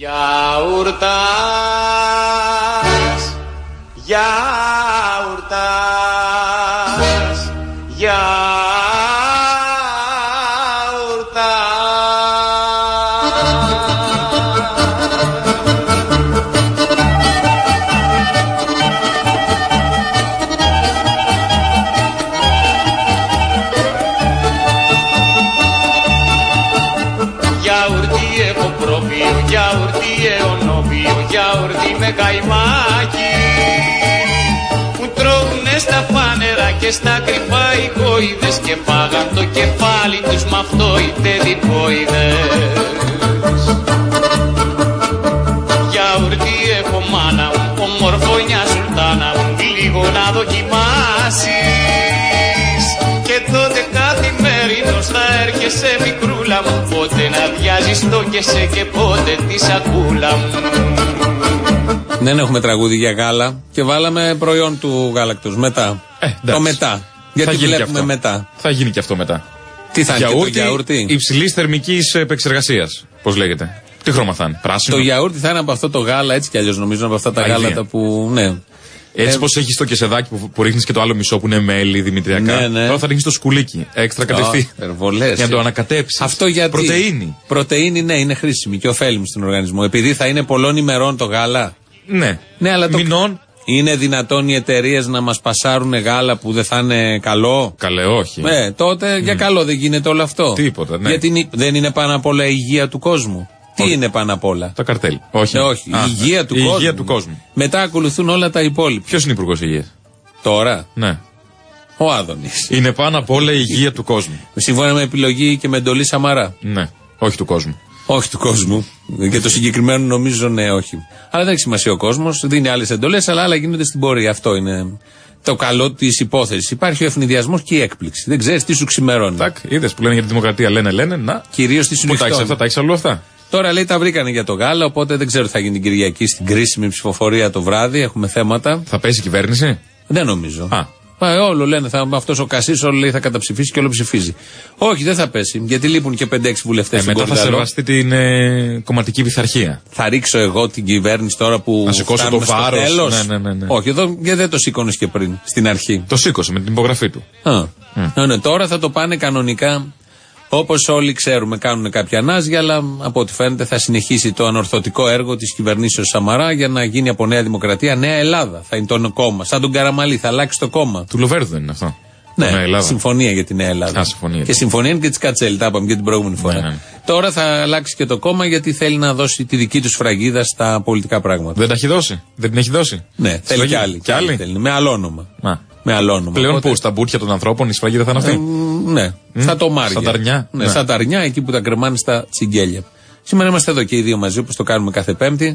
Γιαουρτάς, γιαουρτάς, γιαουρτάς. Γιαουρτί αιωνόβιο, γιαουρτί με καημάκι που τρώγουνε στα φάνερα και στα κρυφά οι κόηδες και φάγαν το κεφάλι τους μ' αυτό οι τεδικόηδες. Γιαουρτί έχω μάνα μου, ομορφωνιά σουλτάνα μου, λίγο να δοκιμάσεις και τότε καθημερινώς θα έρχεσαι μικρούλα μου, πότε να βιάζεις το και σε και πότε τη σακούλα μου. Δεν έχουμε τραγούδι για γάλα και βάλαμε προϊόν του γάλακτος μετά. Το μετά. Γιατί βλέπουμε μετά. Θα γίνει και αυτό μετά. Τι θα είναι το γιαούρτι? Υψηλής θερμικής επεξεργασίας. Πώς λέγεται? Τι χρώμα θα είναι? Πράσινο? Το γιαούρτι θα είναι από αυτό το γάλα, έτσι κι αλλιώς νομίζω, από αυτά τα γάλατα που. Ναι. Έτσι πως έχεις το κεσεδάκι που ρίχνεις και το άλλο μισό που είναι μέλι δημητριακά. Ναι. Τώρα θα ρίχνεις το σκουλίκι. Έξτρα κατευθείαν. Για να το ανακατέψεις. Αυτό γιατί? Πρωτεΐνη. Πρωτεΐνη, ναι, είναι χρήσιμη και ωφέλιμη στον οργανισμό. Επειδή θα είναι πολλών ημερών το γάλα. Ναι. Αλλά μηνών. Είναι δυνατόν οι εταιρείες να μας πασάρουν γάλα που δεν θα είναι καλό? Καλέ, όχι. Τότε για καλό δεν γίνεται όλο αυτό. Τίποτα, ναι. Γιατί δεν είναι πάνω απ' όλα η υγεία του κόσμου. Τι είναι πάνω απ' όλα? Το καρτέλ. Όχι. Η υγεία του κόσμου. Υγεία του κόσμου. Μετά ακολουθούν όλα τα υπόλοιπα. Ποιος είναι υπουργός υγείας τώρα? Ναι. Ο Άδωνης. Είναι πάνω απ' όλα η υγεία του κόσμου. Σύμφωνα με επιλογή και με εντολή Σαμαρά. Ναι. Όχι του κόσμου. Όχι του κόσμου. Για το συγκεκριμένο νομίζω ναι, όχι. Αλλά δεν έχει σημασία ο κόσμος. Δίνει άλλες εντολές, αλλά άλλα γίνονται στην πορεία. Αυτό είναι το καλό της υπόθεσης. Υπάρχει ο ευνηδιασμός και η έκπληξη. Δεν ξέρεις τι σου ξημερώνει. Είδες που λένε για τη δημοκρατία, λένε. Να. Κυρίως τη συνιστών. Πού τα έχεις αυτά, τα έχεις αλλού αυτά? Τώρα λέει τα βρήκανε για το γάλα, οπότε δεν ξέρω τι θα γίνει την Κυριακή στην κρίσιμη ψηφοφορία το βράδυ. Έχουμε θέματα. Θα πέσει η κυβέρνηση? Δεν νομίζω. Όλο λένε, αυτός ο Κασίς όλο λέει θα καταψηφίσει και όλο ψηφίζει. Όχι, δεν θα πέσει, γιατί λείπουν και 5-6 βουλευτές. Μετά θα σεβαστεί την κομματική πειθαρχία. Θα ρίξω εγώ την κυβέρνηση τώρα που. Να σηκώσω το βάρος. Ναι. Όχι, εδώ γιατί δεν το σήκωνες και πριν, στην αρχή. Το σήκωσε με την υπογραφή του. Ναι, τώρα θα το πάνε κανονικά. Όπως όλοι ξέρουμε, κάνουν κάποια ανάζια, αλλά από ό,τι φαίνεται θα συνεχίσει το ανορθωτικό έργο της κυβερνήσεως Σαμαρά για να γίνει από Νέα Δημοκρατία Νέα Ελλάδα. Θα είναι το κόμμα. Σαν τον Καραμαλή, θα αλλάξει το κόμμα. Του Λοβέρδου δεν είναι αυτό? Ναι, συμφωνία για τη Νέα Ελλάδα. Και συμφωνία είναι και τη Κατσέλη, τα είπαμε και την προηγούμενη φορά. Ναι. Τώρα θα αλλάξει και το κόμμα γιατί θέλει να δώσει τη δική του σφραγίδα στα πολιτικά πράγματα. Δεν τα έχει δώσει? Δεν την έχει δώσει? Ναι, θέλει κι άλλη. Θέλει, με άλλο όνομα. Πλέον πού, στα μπουτια των ανθρώπων η σφραγίδα θα είναι αυτή? Ναι, σαν το Μάρια. Σαν τα αρνιά. Ναι, σαν τα αρνιά, εκεί που τα κρεμάνε στα τσιγκέλια. Σήμερα είμαστε εδώ και οι δύο μαζί, όπως το κάνουμε κάθε Πέμπτη,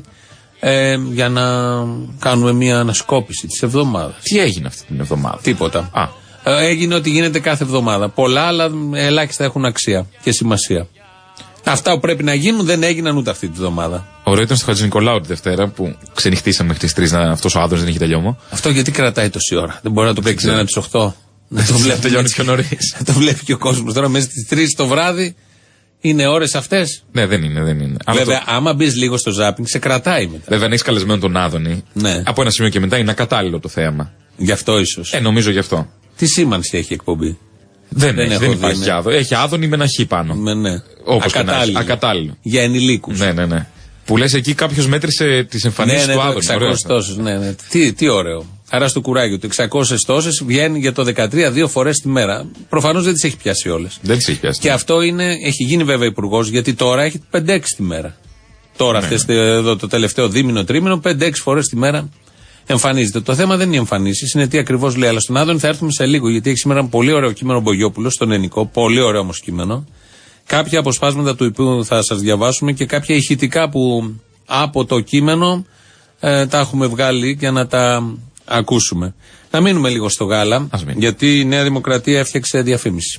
για να κάνουμε μια ανασκόπηση της εβδομάδας. Τι έγινε αυτή την εβδομάδα? Τίποτα. Έγινε ό,τι γίνεται κάθε εβδομάδα. Πολλά, αλλά ελάχιστα έχουν αξία και σημασία. Αυτά που πρέπει να γίνουν δεν έγιναν ούτε αυτή τη βδομάδα. Ωραίο ήταν στο Χατζηνικολάου τη Δευτέρα που ξενυχτήσαμε μέχρι τις 3 αυτός ο Άδωνης δεν έχει τελειώμα. Αυτό γιατί κρατάει τόση ώρα? Δεν μπορεί να το παίξει ένα τις 8. Να το βλέπει. Τελειώνει πιο νωρίς. Να το βλέπει και ο κόσμος τώρα μέσα στις 3 το βράδυ. Είναι ώρες αυτές? Ναι, δεν είναι. Βέβαια, άμα μπει λίγο στο ζάπινγκ, σε κρατάει μετά. Βέβαια, αν έχει καλεσμένο τον Άδωνη, ναι. Από ένα σημείο και μετά είναι ακατάλληλο το θέαμα. Γι' αυτό ίσως. Νομίζω γι' αυτό. Τι σήμανση έχει η εκπομπή? Δεν υπάρχει Άδωνη. Έχει Άδωνη με ένα χ πάνω. Ναι. Όπως ακατάλληλο. Για ενηλίκους. Ναι. Που λες εκεί κάποιος μέτρησε τις εμφανίσεις του Άδωνη. 600 τόσες. Ναι. Τι ωραίο. Άρα στο κουράγιο του. 600 τόσες βγαίνει για το 13 2 φορές τη μέρα. Προφανώς δεν τις έχει πιάσει όλες. Δεν τις έχει πιάσει. Και αυτό έχει γίνει βέβαια υπουργός, γιατί τώρα έχει 5-6 τη μέρα. Τώρα εδώ το τελευταίο δίμηνο, τρίμηνο, 5-6 φορές τη μέρα εμφανίζεται. Το θέμα δεν είναι οι εμφανίσεις, είναι τι ακριβώς λέει. Αλλά στον Άδωνη θα έρθουμε σε λίγο, γιατί έχει σήμερα ένα πολύ ωραίο κείμενο Μπογιόπουλος στον Ενικό. Πολύ ωραίο όμως κείμενο. Κάποια αποσπάσματα του οποίου θα σας διαβάσουμε και κάποια ηχητικά που από το κείμενο τα έχουμε βγάλει για να τα ακούσουμε. Να μείνουμε λίγο στο γάλα, γιατί η Νέα Δημοκρατία έφτιαξε διαφήμιση.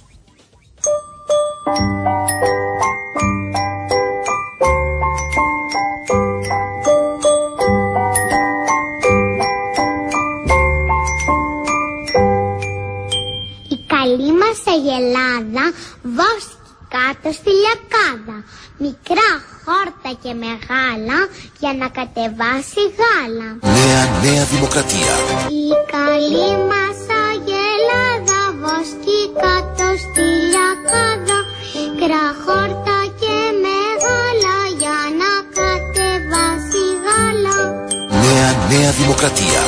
Η καλή μας Αγελάδα βόσκει κάτω στη λιακάδα. Μικρά χόρτα και μεγάλα μεγάλα για να κατεβάσει γάλα. Νέα Δημοκρατία. Η καλή μας Αγελάδα βοσκεί κάτω στη λιακάδα, κραχόρτα και μεγάλα για να κατεβάσει γάλα. Νέα Δημοκρατία.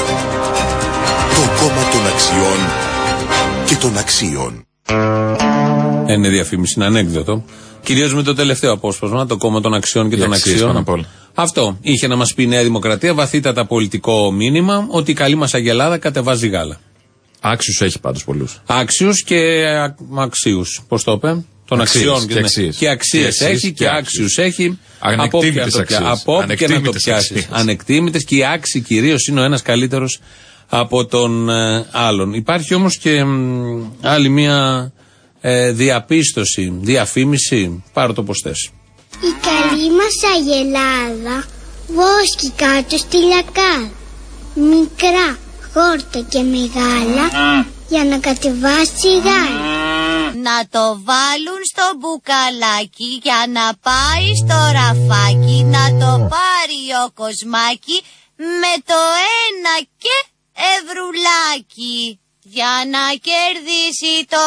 Το κόμμα των αξιών και των αξίων. Είναι διαφήμιση, είναι ανέκδοτο. Κυρίως με το τελευταίο απόσπασμα, το κόμμα των αξιών και των αξιών. Αυτό είχε να μας πει η Νέα Δημοκρατία, βαθύτατα πολιτικό μήνυμα, ότι η καλή μας Αγελάδα κατεβάζει γάλα. Άξιους έχει πάντως πολλούς. Άξιους και αξίους. Πώς το είπε? Των αξιών και αξίες έχει και άξιους έχει. Ανεκτήμητες αξίες. Από όπου και να το πιάσεις. Ανεκτήμητες, και οι άξιοι κυρίως είναι ο ένας καλύτερος από τον άλλον. Υπάρχει όμως και άλλη μία διαπίστωση, διαφήμιση, πάρω το πως θες. Η καλή μας Αγελάδα βόσκει κάτω στη λιακάδα, μικρά χόρτα και μεγάλα για να κατεβάσει γάλα. Να το βάλουν στο μπουκαλάκι για να πάει στο ραφάκι, να το πάρει ο Κοσμάκι με το ένα και ευρουλάκι για να κερδίσει το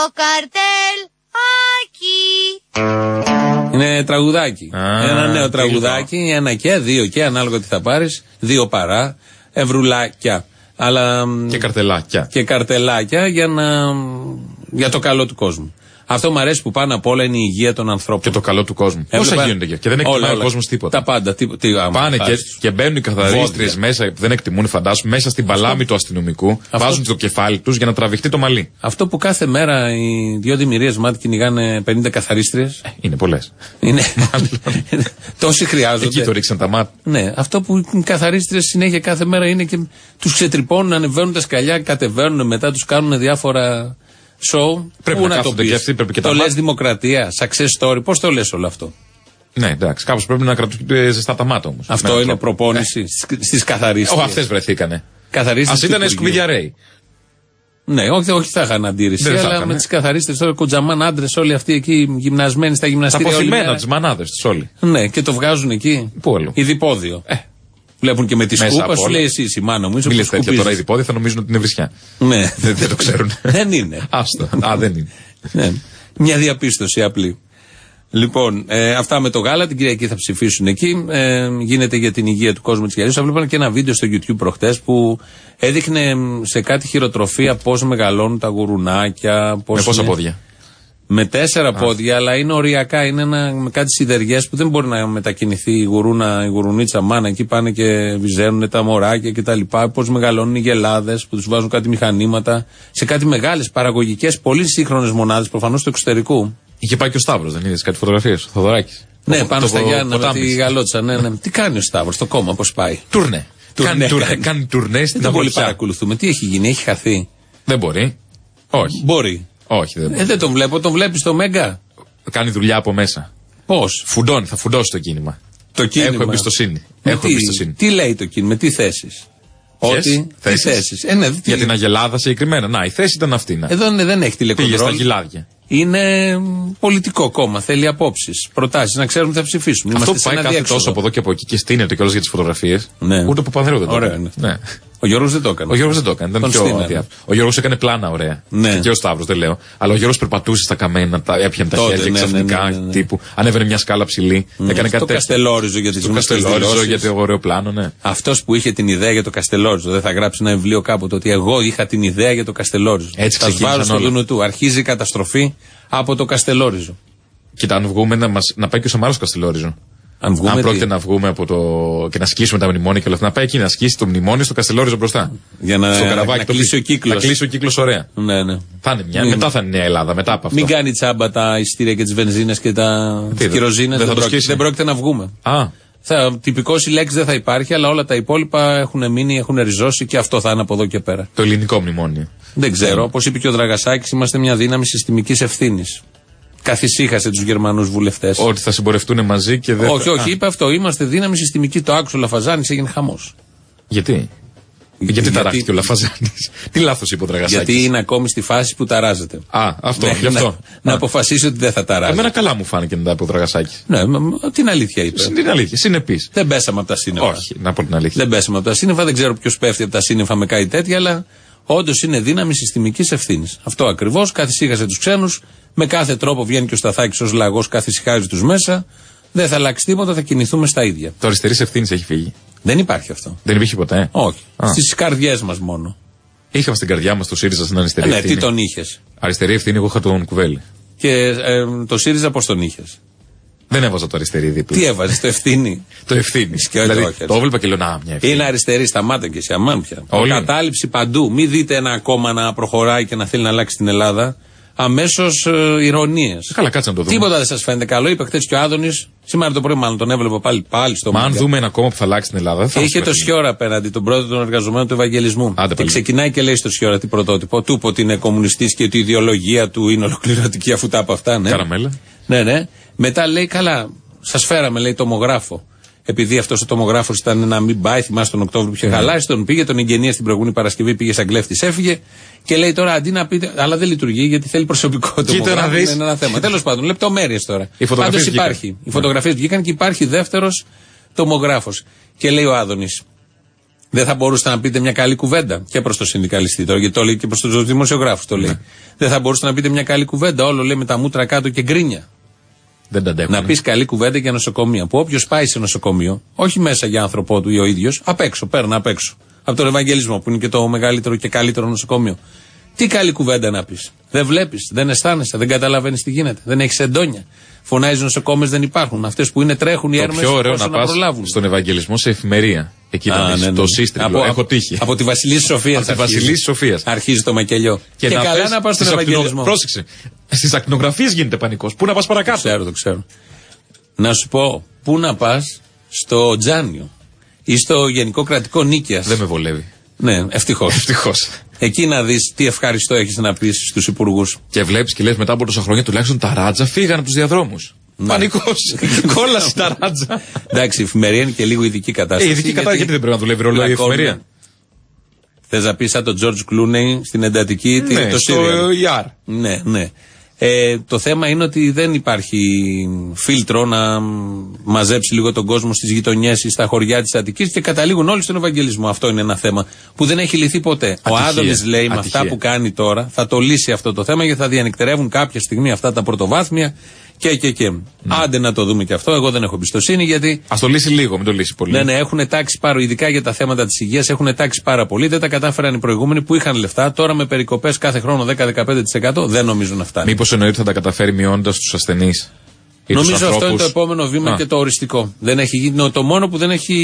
καρτέλάκι. Είναι τραγουδάκι. Ένα νέο τραγουδάκι, ένα και, δύο και, ανάλογα τι θα πάρεις, δύο παρά, ευρουλάκια. Αλλά, και καρτελάκια για το καλό του κόσμου. Αυτό μου αρέσει που πάνω απ' όλα είναι η υγεία των ανθρώπων. Και το καλό του κόσμου. Όσα γίνονται και δεν εκτιμάει ο κόσμος τίποτα. Τα πάντα. Πάνε και μπαίνουν οι καθαρίστριες μέσα που δεν εκτιμούν, φαντάσου, μέσα στην παλάμη του αστυνομικού. Βάζουν το κεφάλι τους για να τραβηχτεί το μαλλί. Αυτό που κάθε μέρα οι δυο δημιουργίες μάτι κυνηγάνε 50 καθαρίστριες. Είναι πολλές. Είναι. Τόσοι χρειάζονται. Εκεί το ρίξαν τα μάτια. Ναι, αυτό που οι καθαρίστριες συνέχεια κάθε μέρα είναι και τους ξετρυπώνουν, ανεβαίνουν τα σκαλιά, κατεβαίνουν μετά, τους κάνουν διάφορα. Πρέπει να κάθονται και αυτοί, πρέπει και το λες δημοκρατία, success story, πώς το λες όλο αυτό? Ναι, εντάξει, κάπως πρέπει να κρατούνται ζεστά τα μάτια όμως. Αυτό είναι προπόνηση στις καθαρίστριες. Αυτές βρεθήκανε. Ας ήταν σκουπιδιαρέοι. Ναι, όχι θα είχαν αντίρρηση, αλλά με τις καθαρίστριες τώρα, κοντζαμάν άντρες όλοι αυτοί εκεί γυμνασμένοι στα γυμναστήρια. Τα αποθυμένα, τις μανάδες τους όλοι. Ναι, και το βγάζουν εκεί. Πού όλο? Ειδipόδιο. Βλέπουν και με τη σκούπα, σου λέει εσύ, η μάνα μου. Μη λες τέτοια τώρα, ειδipόδιο θα νομίζουν ότι είναι βρισιά. Ναι. Δεν το ξέρουν. Δεν είναι. Άστο. Δεν είναι. Ναι. Μια διαπίστωση απλή. Λοιπόν, αυτά με το γάλα, την Κυριακή θα ψηφίσουν εκεί. Γίνεται για την υγεία του κόσμου της Κυριακής. Βλέπαμε και ένα βίντεο στο YouTube προχτές που έδειχνε σε κάτι χειροτροφία πώς μεγαλώνουν τα γουρουνάκια. Με πόσα πόδια? Με 4 πόδια, αλλά είναι οριακά. Είναι με κάτι σιδεριές που δεν μπορεί να μετακινηθεί η γουρουνίτσα μάνα. Εκεί πάνε και βυζαίνουν τα μωράκια κτλ. Πώς μεγαλώνουν οι γελάδες που τους βάζουν κάτι μηχανήματα σε κάτι μεγάλες παραγωγικές, πολύ σύγχρονες μονάδες, προφανώς του εξωτερικού. Είχε πάει και ο Σταύρος, δεν είδες κάτι φωτογραφίες? Ο Θοδωράκης. Ναι, πάνω στα Γιάννα με τη γαλότσα. Ναι. Τι κάνει ο Σταύρος, το κόμμα, πώς πάει? Τουρνέ. Κάνει τουρνέ στην Αμβολιά. Δεν πολύ παρακολουθούμε. Τι έχει γίνει, έχει χαθεί? Δεν μπορεί. Όχι. Μπορεί. Όχι, δεν τον βλέπω, τον βλέπεις στο Μέγκα. Κάνει δουλειά από μέσα. Πώς? Φουντώνει, θα φουντώσει το κίνημα. Έχω εμπιστοσύνη. Τι λέει το κίνημα, τι θέσεις? Θέσεις. Για την Αγελάδα συγκεκριμένα. Να, η θέση ήταν αυτή. Εδώ δεν έχει τηλεκοντρόλ. Πήγε στα Γιλάδια. Είναι πολιτικό κόμμα, θέλει απόψεις, προτάσεις, να ξέρουν τι θα ψηφίσουν. Αυτό που πάει κάθε τόσο από εδώ και από εκεί και στείνεται κιόλας για τις φωτογραφίες. Ναι. Ούτε που Παπανδρέου δεν το έκανε. Ναι. Ο Γιώργος δεν το έκανε. Ήταν πιο αδιάφορο. Ο Γιώργος έκανε πλάνα ωραία. Ναι. Και ο Σταύρος, δεν λέω. Αλλά ο Γιώργος περπατούσε στα καμένα, έπιανε τα χέρια ξαφνικά. Τύπου ανέβαινε μια σκάλα ψηλή. Έκανε κάτι τέτοιο. Το Καστελόριζο για τις Καστελόριζο για το ωραίο πλάνο, ναι. Αυτός που είχε την ιδέα για το Καστελόριζο, δεν θα γράψει ένα βιβλίο κάποτε ότι εγώ είχα την ιδέα για το Καστελόριζο. Έτσι ξεκίνησαν όλα. Στο δούνο του. Αρχίζει η καταστροφή από το Καστελόριζο. Κοίτα, αν βγούμε να πάει και ο Σαμάρος στο Καστελόριζο. Αν πρόκειται να βγούμε από και να σκίσουμε τα μνημόνια και όλα αυτά, να πάει εκεί να σκίσει το μνημόνιο στο Καστελόριζο μπροστά. Για να κλείσει ο κύκλος. Να κλείσει ο κύκλος ωραία. Ναι. Θα είναι μετά θα είναι η Νέα Ελλάδα, μετά από αυτό. Μην κάνει τσάμπα τα εισιτήρια και τις βενζίνες και τις κυροζίνες. Δεν πρόκειται να βγούμε. Τυπικός η λέξη δεν θα υπάρχει, αλλά όλα τα υπόλοιπα έχουν μείνει, έχουν ριζώσει και αυτό θα είναι από εδώ και πέρα. Το ελληνικό μνημόνιο. Δεν ξέρω. Όπως είπε και ο Δραγασάκης, είμαστε μια δύναμη συστημικής ευθύνης. Καθησύχασε τους Γερμανούς βουλευτές. Ότι θα συμπορευτούν μαζί και δεν. Όχι, είπε αυτό. Είμαστε δύναμη συστημική. Το άκουσε ο Λαφαζάνης, έγινε χαμός. Γιατί? Γιατί ταράχτηκε ο Λαφαζάνης? Τι λάθος είπε ο Δραγασάκης? Γιατί είναι ακόμη στη φάση που ταράζεται. Αυτό, γι' αυτό. Να αποφασίσει ότι δεν θα ταράζει. Εμένα καλά μου φάνηκε μετά από ο Δραγασάκης. Ναι, την αλήθεια είπε. Την αλήθεια, συνεπής. Δεν πέσαμε από τα σύννεφα. Όχι, να πω την αλήθεια. Δεν πέσαμε από τα σύννεφα, δεν ξέρω ποιος πέφτει από τα σύννεφα με κάτι τέτοια, αλλά όντως είναι δύναμη συστημικής ευθύνης. Αυτό ακριβώς. Καθησύχασε τους ξένους. Με κάθε τρόπο βγαίνει και ο Σταθάκης ως λαγός, καθησυχάζει τους μέσα. Δεν θα αλλάξει τίποτα, θα κινηθούμε στα ίδια. Το αριστερής ευθύνης έχει φύγει. Δεν υπάρχει αυτό. Δεν υπήρχε ποτέ. Όχι. Στις καρδιές μας μόνο. Είχαμε στην καρδιά μας το ΣΥΡΙΖΑ στην αριστερή ευθύνη. Ναι, τι τον είχες? Αριστερή ευθύνη, εγώ είχα τον Κουβέλη. Και το ΣΥΡΙΖΑ πώς τον είχες? Δεν έβαζα το αριστερή δίπλα. Τι έβαζες, το ευθύνη? Το ευθύνη. Δηλαδή, το έβλεπα και λέω να, μια ευθύνη. Είναι αριστερή, σταμάτα και εσύ, αμάν πια. Όλοι. Κατάληψη παντού. Μην δείτε ένα κόμμα να προχωράει και να θέλει να αλλάξει την Ελλάδα. Αμέσως ηρωνίες. Καλά, κάτσε να το δούμε. Τίποτα δεν σας φαίνεται καλό. Είπε χτες και ο Άδωνης, σήμερα το πρωί μάλλον τον έβλεπα πάλι στο Μα αν Μάγκα. δούμε ένα κόμμα που θα αλλάξει την Ελλάδα, θα Είχε το Σιώρα απέναντι, τον πρόεδρο των εργαζομένων του Ευαγγελισμού. Άντε, και ξεκινάει και λέει στο Σιώρα τι πρωτότυπο. Του είπε ότι είναι κομμουνιστής και ότι η ιδεολογία του είναι ολοκληρωτική, αφού τα από αυτά. Ναι. Καραμέλα. Ναι. Μετά λέει, καλά, σας φέραμε, λέει, τομογράφο. Επειδή αυτός ο τομογράφος ήταν να μην πάει, θυμάσαι τον Οκτώβριο που είχε χαλάσει, τον πήγε, τον εγγενίασε την προηγούμενη Παρασκευή, πήγε σαν κλέφτης, έφυγε και λέει τώρα αντί να πείτε. Αλλά δεν λειτουργεί γιατί θέλει προσωπικό τομογράφο. Είναι ένα θέμα. Τέλος πάντων, λεπτομέρειες τώρα. Πάντως υπάρχει. Οι φωτογραφίες βγήκαν και υπάρχει δεύτερος τομογράφος. Και λέει ο Άδωνης, δεν θα μπορούσατε να πείτε μια καλή κουβέντα και προς το συνδικαλιστή τώρα, γιατί το λέει και προς τους δημοσιογράφους το λέει. Ναι. Δεν θα μπορούσατε να πείτε μια καλή κουβέντα, όλο λέει με τα μούτρα κάτω και γκρίνια. Να πεις καλή κουβέντα για νοσοκομεία. Που όποιος πάει σε νοσοκομείο, όχι μέσα για άνθρωπό του ή ο ίδιος, απ' έξω, παίρνει απ' έξω. Από τον Ευαγγελισμό, που είναι και το μεγαλύτερο και καλύτερο νοσοκομείο. Τι καλή κουβέντα να πεις? Δεν βλέπεις, δεν αισθάνεσαι, δεν καταλαβαίνεις τι γίνεται, δεν έχεις εντόνια. Φωνάζει νοσοκόμες δεν υπάρχουν. Αυτές που είναι τρέχουν οι έρμες. Το πιο ωραίο να προλάβουν. Στον Ευαγγελισμό σε εφημερία. Εκεί να το σύστριγγλο. Έχω τύχει. Από τη Βασιλής Σοφίας. Από τη Βασιλής Σοφίας. Αρχίζει το μακελιό. Και καλά να πας στον Ευαγγελισμό. Πρόσεξε. Στις ακτινογραφίες γίνεται πανικός. Πού να πας παρακάτω? Το ξέρω. Να σου πω, πού να πας στο Τζάνιο ή στο Γενικό Κρατικό Νίκαιας. Δεν με βολεύει. Ναι, ευτυχώς. Εκεί να δεις τι ευχαριστώ έχεις να πεις στους υπουργούς. Και βλέπεις και λες μετά από τόσα χρόνια τουλάχιστον τα ράτζα φύγαν από τους διαδρόμους. Ναι. Πανικός. Κόλαση τα ράτζα. Εντάξει, η εφημερία είναι και λίγο ειδική κατάσταση. Ειδική κατάσταση, γιατί δεν πρέπει να δουλεύει ρόλο η εφημερία? Θες να πεις σαν τον George Clooney στην εντατική, ναι, το στο ER. Ναι. Το θέμα είναι ότι δεν υπάρχει φίλτρο να μαζέψει λίγο τον κόσμο στις γειτονιές ή στα χωριά της Αττικής και καταλήγουν όλοι στον Ευαγγελισμό. Αυτό είναι ένα θέμα που δεν έχει λυθεί ποτέ. Ο Άδωνης λέει με αυτά που κάνει τώρα θα το λύσει αυτό το θέμα, γιατί θα διανυκτερεύουν κάποια στιγμή αυτά τα πρωτοβάθμια και. Άντε να το δούμε και αυτό. Εγώ δεν έχω εμπιστοσύνη γιατί. Ας το λύσει λίγο, μην το λύσει πολύ. Ναι, έχουν τάξει ειδικά για τα θέματα της υγείας, έχουν τάξει πάρα πολύ. Δεν τα κατάφεραν οι προηγούμενοι που είχαν λεφτά. Τώρα με περικοπές κάθε χρόνο 10-15% δεν νομίζουν να φτάνει. Μήπως εννοείται θα τα καταφέρει μειώνοντας τους ασθενείς? Νομίζω αυτό είναι το επόμενο βήμα και το οριστικό. Δεν έχει γίνει με το μόνο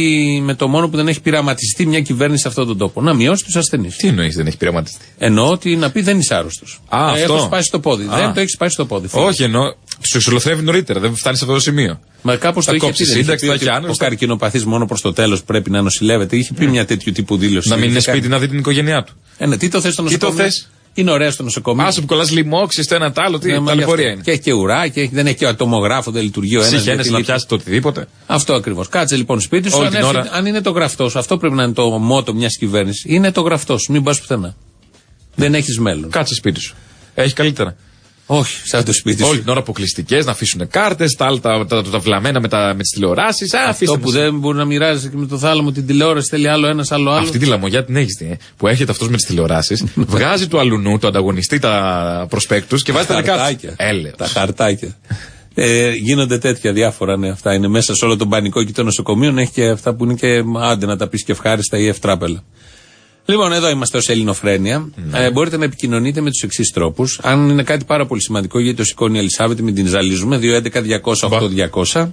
που δεν έχει πειραματιστεί μια κυβέρνηση σε αυτόν τον τόπο. Να μειώσει τους ασθενείς. Τι εννοείς δεν έχει πειραματιστεί? Εννοώ ότι να πει δεν είσαι άρρωστος. Έχω σπάσει το πόδι. Δεν το έχει σπάσει το πόδι. Όχι, εννοώ. Σου εξολοθρεύει νωρίτερα, δεν φτάνει σε αυτό το σημείο. Μα κάπως το είχε πει. Ο καρκινοπαθής μόνο προς το τέλος πρέπει να νοσηλεύεται. Είχε πει μια τέτοιου τύπου δήλωση. Να μην είναι σπίτι να δει την οικογένειά του. Τι το θες στο νοσοκομείο? Είναι ωραία στο νοσοκομείο. Άσε που κολλάς λοιμώξεις το ένα τ' άλλο, τι ταλαιπωρία είναι. Και έχει και ουρά, και δεν έχει και ατομογράφο, δεν λειτουργεί ο ένας. Συχαίνεσαι να πιάσει το οτιδήποτε. Αυτό ακριβώς. Κάτσε λοιπόν σπίτι σου, αν είναι το γραφτό σου. Αυτό πρέπει να είναι το μότο μιας κυβέρνησης. Είναι το γραφτό σου, μην πας πουθενά. Δεν έχεις μέλλον. Κάτσε σπίτι σου. Έχει καλύτερα. Όχι, σαν το σπίτι σου. Όλη την ώρα αποκλειστικές, να αφήσουν κάρτες, τα άλλα τα βλαμμένα με τις τηλεοράσεις. Αυτό που δεν μπορεί να μοιράζεσαι και με το θάλαμο την τηλεόραση, θέλει άλλο ένας, άλλο άλλο. Αυτή τη λαμογιά την έχεις δει, που έρχεται αυτός με τις τηλεοράσεις, βγάζει του αλουνού, του ανταγωνιστή τα προσπέκτους και βάζει τα δικά του. Τα χαρτάκια. Γίνονται τέτοια διάφορα, ναι, αυτά είναι μέσα σε όλο τον πανικό και των νοσοκομείων. Έχει και αυτά που είναι και άντε να τα πει και ευχάριστα ή ευτράπελα. Λοιπόν, εδώ είμαστε ως Ελληνοφρένεια. Μπορείτε να επικοινωνείτε με τους εξής τρόπους. Αν είναι κάτι πάρα πολύ σημαντικό, γιατί το σηκώνει η Ελισάβετ, μην την ζαλίζουμε. 211-200-8-200.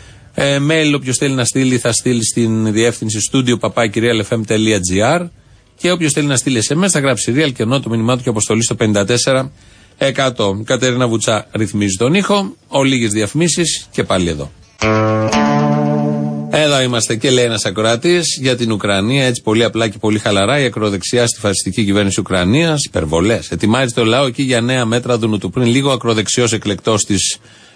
Mail, όποιος θέλει να στείλει, θα στείλει στην διεύθυνση studio@realfm.gr. Και όποιος θέλει να στείλει SMS, θα γράψει real και ενώ το μήνυμά του και αποστολή στο 54%. Κατερίνα Βουτσά ρυθμίζει τον ήχο. Λίγες διαφημίσεις και πάλι εδώ. Εδώ είμαστε και λέει ένας ακροατής για την Ουκρανία, έτσι πολύ απλά και πολύ χαλαρά. Η ακροδεξιά στη φασιστική κυβέρνηση Ουκρανίας, υπερβολές. Ετοιμάζει το λαό εκεί για νέα μέτρα Δουνουτού. Πριν λίγο, ακροδεξιός εκλεκτός της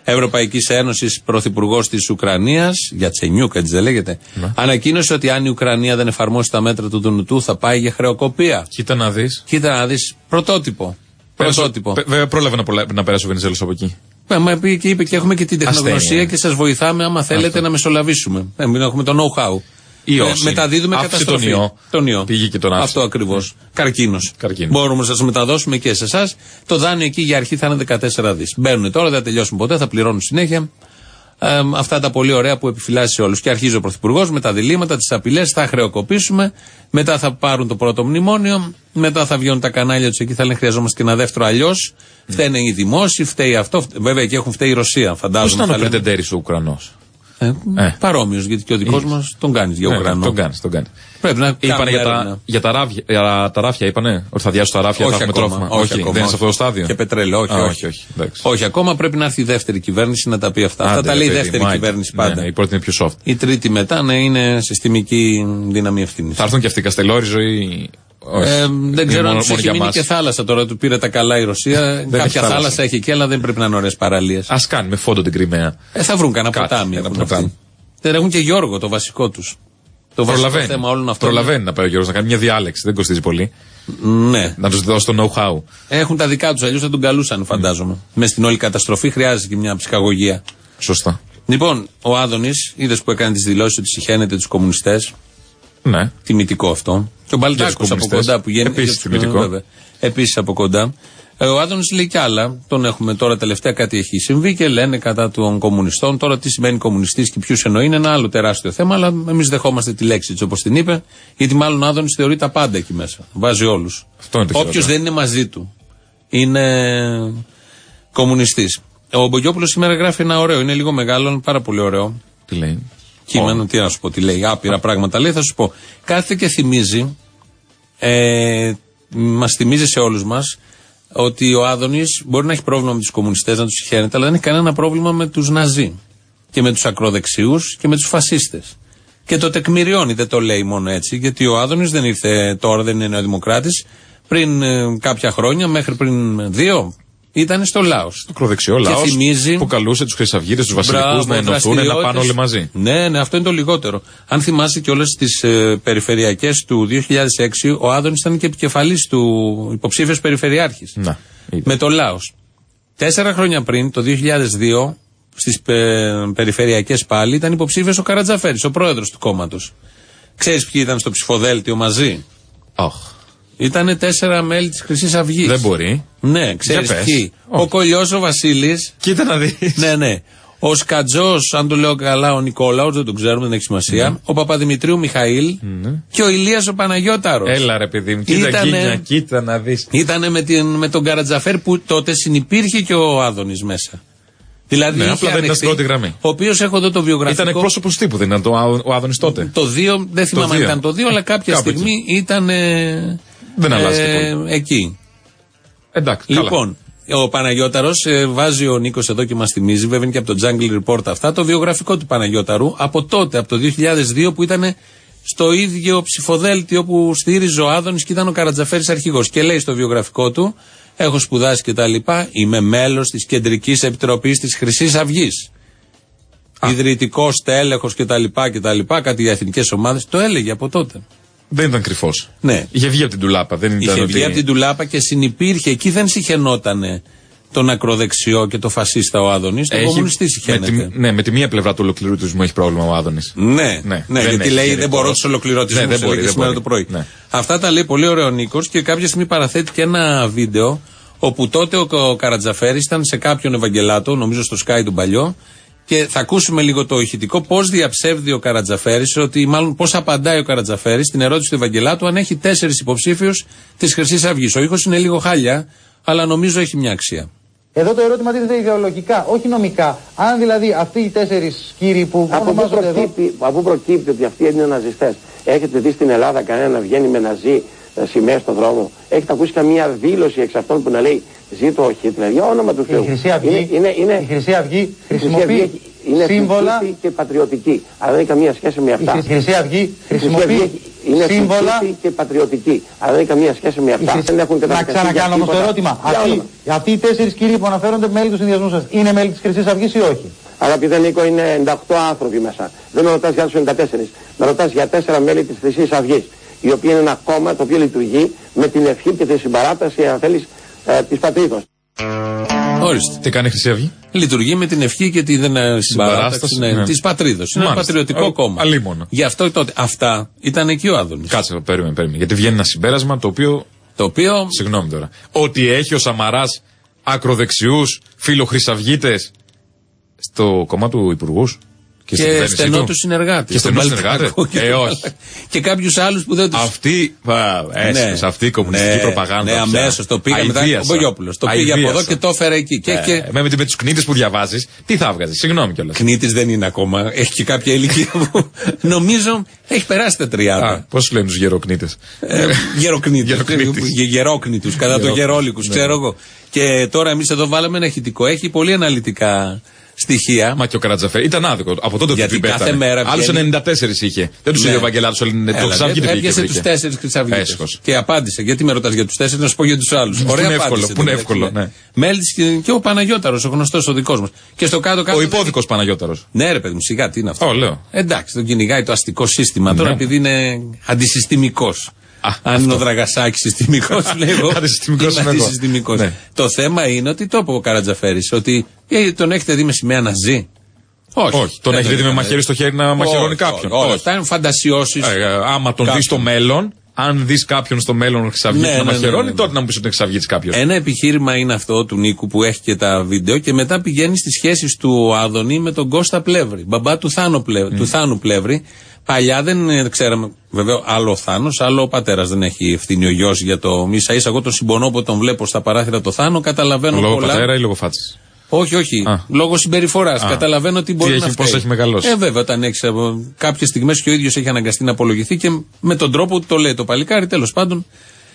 Ευρωπαϊκής Ένωσης, πρωθυπουργός της Ουκρανίας, Γιατσενιούκ, έτσι δεν λέγεται, ανακοίνωσε ότι αν η Ουκρανία δεν εφαρμόσει τα μέτρα του Δουνουτού θα πάει για χρεοκοπία. Κοίτα να δεις. Πρωτότυπο. Βέβαια, πρόλαβε να περάσει ο Βενιζέλος από εκεί. Μα είπε και έχουμε και την τεχνογνωσία και σας βοηθάμε άμα θέλετε να μεσολαβήσουμε. Έχουμε το know-how. Μεταδίδουμε καταστροφή. Τον ιό. Πήγε και τον άφησε. Αυτό ακριβώς. Καρκίνος. Μπορούμε να σας μεταδώσουμε και σε εσάς. Το δάνειο εκεί για αρχή θα είναι 14 δις. Μπαίνουν τώρα, δεν θα τελειώσουν ποτέ, θα πληρώνουν συνέχεια. Αυτά τα πολύ ωραία που επιφυλάσσει σε όλους. Και αρχίζει ο Πρωθυπουργός με τα διλήμματα, τις απειλές, θα χρεοκοπήσουμε. Μετά θα πάρουν το πρώτο μνημόνιο. Μετά θα βγαίνουν τα κανάλια τους εκεί, θα λένε χρειαζόμαστε και ένα δεύτερο αλλιώς. Φταίνε οι δημόσιοι, φταίει αυτό. Βέβαια εκεί φταίει η Ρωσία, φαντάζομαι. Πώς ήταν ο πρετεντέρης ο Ουκρανός? Παρόμοιος, γιατί και ο δικός μας τον κάνεις για Ουκρανό. Τον κάνει. Πρέπει να είπανε για τα ράφια, είπανε ότι θα διάσουν τα ράφια, θα έχουμε τρόφιμα. Όχι, δεν είναι σε αυτό το στάδιο. Και πετρέλαιο, όχι. Ακόμα πρέπει να έρθει η δεύτερη κυβέρνηση να τα πει αυτά. Αυτά τα λέει η δεύτερη κυβέρνηση πάντα. Η πρώτη είναι πιο soft. Η τρίτη μετά να είναι συστημική δύναμη ευθύνης. Θα έρθουν και αυτοί Καστελόριζο ή. Δεν ξέρω αν έχει μείνει και θάλασσα τώρα, του πήρε τα καλά η Ρωσία. Κάποια θάλασσα έχει εκεί, αλλά δεν πρέπει να είναι ωραίες παραλίες. Ας κάνει με φόντο την Κριμαία. Θα βρουν κανένα ποτάμι. Δεν έχουν και Γιώργο, το βασικό τους. Το βασικό θέμα όλων αυτών. Προλαβαίνει να πάει ο Γιώργος να κάνει μια διάλεξη, δεν κοστίζει πολύ. Ναι. Να τους δώσει το know-how. Έχουν τα δικά τους, αλλιώς θα τον καλούσαν, φαντάζομαι. Μες στην όλη καταστροφή χρειάζεται και μια ψυχαγωγία. Σωστά. Λοιπόν, ο Άδωνης, είδες που έκανε τις δηλώσεις ότι συχαίνεται τους κομμουνιστές. Ναι. Τιμητικό αυτό. Και ο Μπαλτάκος από κοντά που γίνεται. Επίσης τιμητικό. Επίσης από κοντά. Ο Άδωνης λέει κι άλλα. Τον έχουμε τώρα τελευταία, κάτι έχει συμβεί και λένε κατά των κομμουνιστών. Τώρα τι σημαίνει κομμουνιστής και ποιους εννοεί είναι ένα άλλο τεράστιο θέμα. Αλλά εμείς δεχόμαστε τη λέξη της όπως την είπε. Γιατί μάλλον ο Άδωνης θεωρεί τα πάντα εκεί μέσα. Βάζει όλους. Όποιος δεν είναι μαζί του είναι κομμουνιστής. Ο Μπογιόπουλος σήμερα γράφει ένα ωραίο. Είναι λίγο μεγάλο, αλλά πάρα πολύ ωραίο. Τι λέει? Κείμενο, τι να σου πω, τι λέει. Άπειρα πράγματα λέει. Θα σου πω. Κάθεται και θυμίζει. Μας θυμίζει σε όλους μας ότι ο Άδωνης μπορεί να έχει πρόβλημα με τους κομμουνιστές, να τους συχαίνεται, αλλά δεν έχει κανένα πρόβλημα με τους Ναζί και με τους ακροδεξιούς και με τους φασίστες. Και το τεκμηριώνει, δεν το λέει μόνο έτσι, γιατί ο Άδωνης δεν ήρθε τώρα, δεν είναι νεοδημοκράτης. Πριν κάποια χρόνια, μέχρι πριν 2, ήταν στο Λάος. Το ακροδεξιό Λάος που καλούσε τους χρυσαυγίτες, τους βασιλικούς να ενωθούν, να πάνε όλοι μαζί. Ναι, αυτό είναι το λιγότερο. Αν θυμάσαι και όλες τις περιφερειακές του 2006, ο Άδωνης ήταν και επικεφαλής του υποψήφιος περιφερειάρχης. Να, με το Λάος. 4 χρόνια πριν, το 2002, στις περιφερειακές πάλι, ήταν υποψήφιος ο Καρατζαφέρης, ο πρόεδρος του κόμματος. Ξέρεις ποιοι ήταν στο ψηφοδέλτιο μαζί? Ήτανε 4 μέλη της Χρυσής Αυγής. Δεν μπορεί. Ναι, ξέρεις ποιοι? Ο Κολλιός ο Βασίλης. Κοίτα να δεις. Ναι. Ο Σκατζός, αν το λέω καλά, ο Νικόλαος, δεν τον ξέρουμε, δεν έχει σημασία. Ο Παπαδημητρίου Μιχαήλ. Και ο Ηλίας ο Παναγιώταρος. Έλα ρε παιδί μου, κοίτα να δεις. Ήτανε με τον Καρατζαφέρ που τότε συνυπήρχε και ο Άδωνης μέσα. Δηλαδή, απλά δεν ήταν στην πρώτη γραμμή. Ο οποίος έχω εδώ το βιογραφικό. Ήταν εκπρόσωπος τύπου, δεν ήταν ο Άδωνης τότε? Το 2, δεν θυμάμαι αν ήταν το 2, αλλά κάποια στιγμή ήταν. Δεν αλλάζει πολύ. Εκεί. Εντάξει. Λοιπόν, ο Παναγιώταρος, βάζει ο Νίκος εδώ και μας θυμίζει, βέβαια είναι και από το Jungle Report αυτά, το βιογραφικό του Παναγιώταρου από τότε, από το 2002 που ήταν στο ίδιο ψηφοδέλτιο που στήριζε ο Άδωνης και ήταν ο Καρατζαφέρης αρχηγός. Και λέει στο βιογραφικό του, έχω σπουδάσει και τα λοιπά, είμαι μέλος της Κεντρικής Επιτροπής της Χρυσής Αυγής. Ιδρυτικός, τέλεχος και τα λοιπά, κάτι για εθνικές ομάδες. Το έλεγε από τότε. Δεν ήταν κρυφός. Ναι. Είχε βγει από την τουλάπα. Είχε βγει από την τουλάπα και συνυπήρχε. Εκεί δεν συχαινότανε τον ακροδεξιό και το φασίστα ο Άδωνης. Τον κομμουνιστή συχαίνεται. Ναι, με τη μία πλευρά του ολοκληρωτισμού έχει πρόβλημα ο Άδωνης. Ναι, γιατί λέει δεν μπορώ τους ολοκληρωτισμούς. Δεν μπορεί σήμερα το πρωί. Ναι. Αυτά τα λέει πολύ ωραίο ο Νίκος και κάποια στιγμή παραθέτει και ένα βίντεο όπου τότε ο Καρατζαφέρης ήταν σε κάποιον Ευαγγελάτο, νομίζω στο Sky του παλιό. Και θα ακούσουμε λίγο το ηχητικό πώς διαψεύδει ο Καρατζαφέρης, ότι μάλλον πώς απαντάει ο Καρατζαφέρης στην ερώτηση του Ευαγγελάτου αν έχει 4 υποψήφιους της Χρυσής Αυγής. Ο ήχος είναι λίγο χάλια, αλλά νομίζω έχει μια αξία. Εδώ το ερώτημα τίθεται ιδεολογικά, όχι νομικά. Αν δηλαδή αυτοί οι 4 κύριοι που ονομάζονται εδώ. Από πού προκύπτει ότι αυτοί είναι ναζιστές? Έχετε δει στην Ελλάδα κανένα να βγαίνει με ναζί σημαίες στον δρόμο? Έχετε ακούσει καμία δήλωση εξ αυτών που να λέει ζήτω ο Χίτλερ? Για όνομα του Θεού. Η Χρυσή Αυγή χρησιμοποιεί είναι σύμβολα και πατριωτική. Αλλά δεν έχει καμία σχέση με αυτά. Η Χρυσή Αυγή χρησιμοποιεί Είναι σύμβολα και πατριωτικοί. Αλλά δεν έχει καμία σχέση με αυτά. Δεν έχουν να ξανακάνω όμως το ερώτημα. Αυτοί οι 4 κύριοι που αναφέρονται μέλη του συνδυασμού σας είναι μέλη της Χρυσής Αυγής ή όχι? Αγαπητέ Νίκο, είναι 98 άνθρωποι μέσα. Δεν με ρωτάς για τους 94. Με ρωτάς για 4 μέλη της Χρυσής Αυγής. Η οποία είναι ένα κόμμα το οποίο λειτουργεί με την ευχή και τη συμπαράταση, αν θέλεις, της πατρίδος. Ορίστε. Τι κάνει η Χρυσή Αυγή? Λειτουργεί με την ευχή και τη συμπαράταση της πατρίδος. Είναι ένα πατριωτικό κόμμα. Αλίμονο. Γι' αυτό τότε. Αυτά ήταν εκεί ο Άδωνης. Κάτσε, περίμενε. Γιατί βγαίνει ένα συμπέρασμα το οποίο. Συγγνώμη τώρα. Ότι έχει ο Σαμαράς ακροδεξιούς φιλοχρυσαυγίτες στο κόμμα του υπουργούς. Και στενό του συνεργάτη. Και στενό συνεργάτη. Όχι. Και κάποιους άλλους που δεν τους. Αυτή η κομμουνιστική προπαγάνδα. Ναι, αμέσως το πήγα μετά. Ο Μπογιόπουλος. Το πήγε από εδώ και το έφερε εκεί. Με τους κνίτες που διαβάζεις, τι θα βγάζεις? Συγγνώμη κιόλας. Κνίτης δεν είναι ακόμα. Έχει και κάποια ηλικία που νομίζω έχει περάσει τα 30. Πώς λένε τους γεροκνίτες? Γερόκνητους, κατά το γερόλικους, ξέρω εγώ. Και τώρα εμείς εδώ βάλαμε ένα ηχητικό. Έχει πολύ αναλυτικά στοιχεία. Μα και ο Καρατζαφέρη ήταν άδικο. Από τότε γιατί κάθε μέρα. Άλλους 94 είχε. Δεν τους είδε ο Βαγγελάτος. Έπιασε τους 4 χρυσαυγίτες. Και απάντησε. Γιατί με ρωτάς για τους 4, να σου πω για τους άλλους. Ωραία απάντησε. Που είναι εύκολο. Μέλη και ο Παναγιώταρος, ο γνωστός ο δικός μας. Και στο κάτω. Ο υπόδικος Παναγιώταρος. Ναι, ρε παιδί μου, σιγά τι είναι αυτό. Λέω. Εντάξει, τον κυνηγάει το αστικό σύστημα. Τώρα επειδή είναι αντισυστημικός. Αν είναι ο Δραγασάκης συστημικός, λέγω. Αντισυστημικός. Το θέμα είναι ότι το είπε ο Καρατζαφέρης, ότι τον έχετε δει με σημαία να ζει. Όχι. Τον έχετε δει με μαχαίρι στο χέρι να μαχαιρώνει κάποιον. Όχι. Αυτά είναι φαντασιώσεις. Άμα τον δει στο μέλλον, αν δει κάποιον στο μέλλον χρυσαυγίτη να μαχαιρώνει, τότε να μου πει ότι είναι χρυσαυγίτη κάποιο. Ένα επιχείρημα είναι αυτό του Νίκου που έχει και τα βίντεο και μετά πηγαίνει στις σχέσεις του Άδωνη με τον Κώστα Πλεύρη, μπαμπά του Θάνου Πλεύρη. Παλιά δεν ξέραμε, βέβαια, άλλο ο Θάνος, άλλο ο πατέρας. Δεν έχει ευθύνη ο γιος για το ίσα ίσα. Εγώ τον συμπονώ που τον βλέπω στα παράθυρα το Θάνο, καταλαβαίνω λόγω πολλά. Λόγω πατέρα ή λόγω φάτσης? Όχι. Λόγω συμπεριφοράς. Καταλαβαίνω τι μπορεί να φταίει. Πώς έχει μεγαλώσει. Βέβαια, όταν έχει κάποιες στιγμές και ο ίδιος έχει αναγκαστεί να απολογηθεί και με τον τρόπο που το λέει το παλικάρι, τέλος πάντων.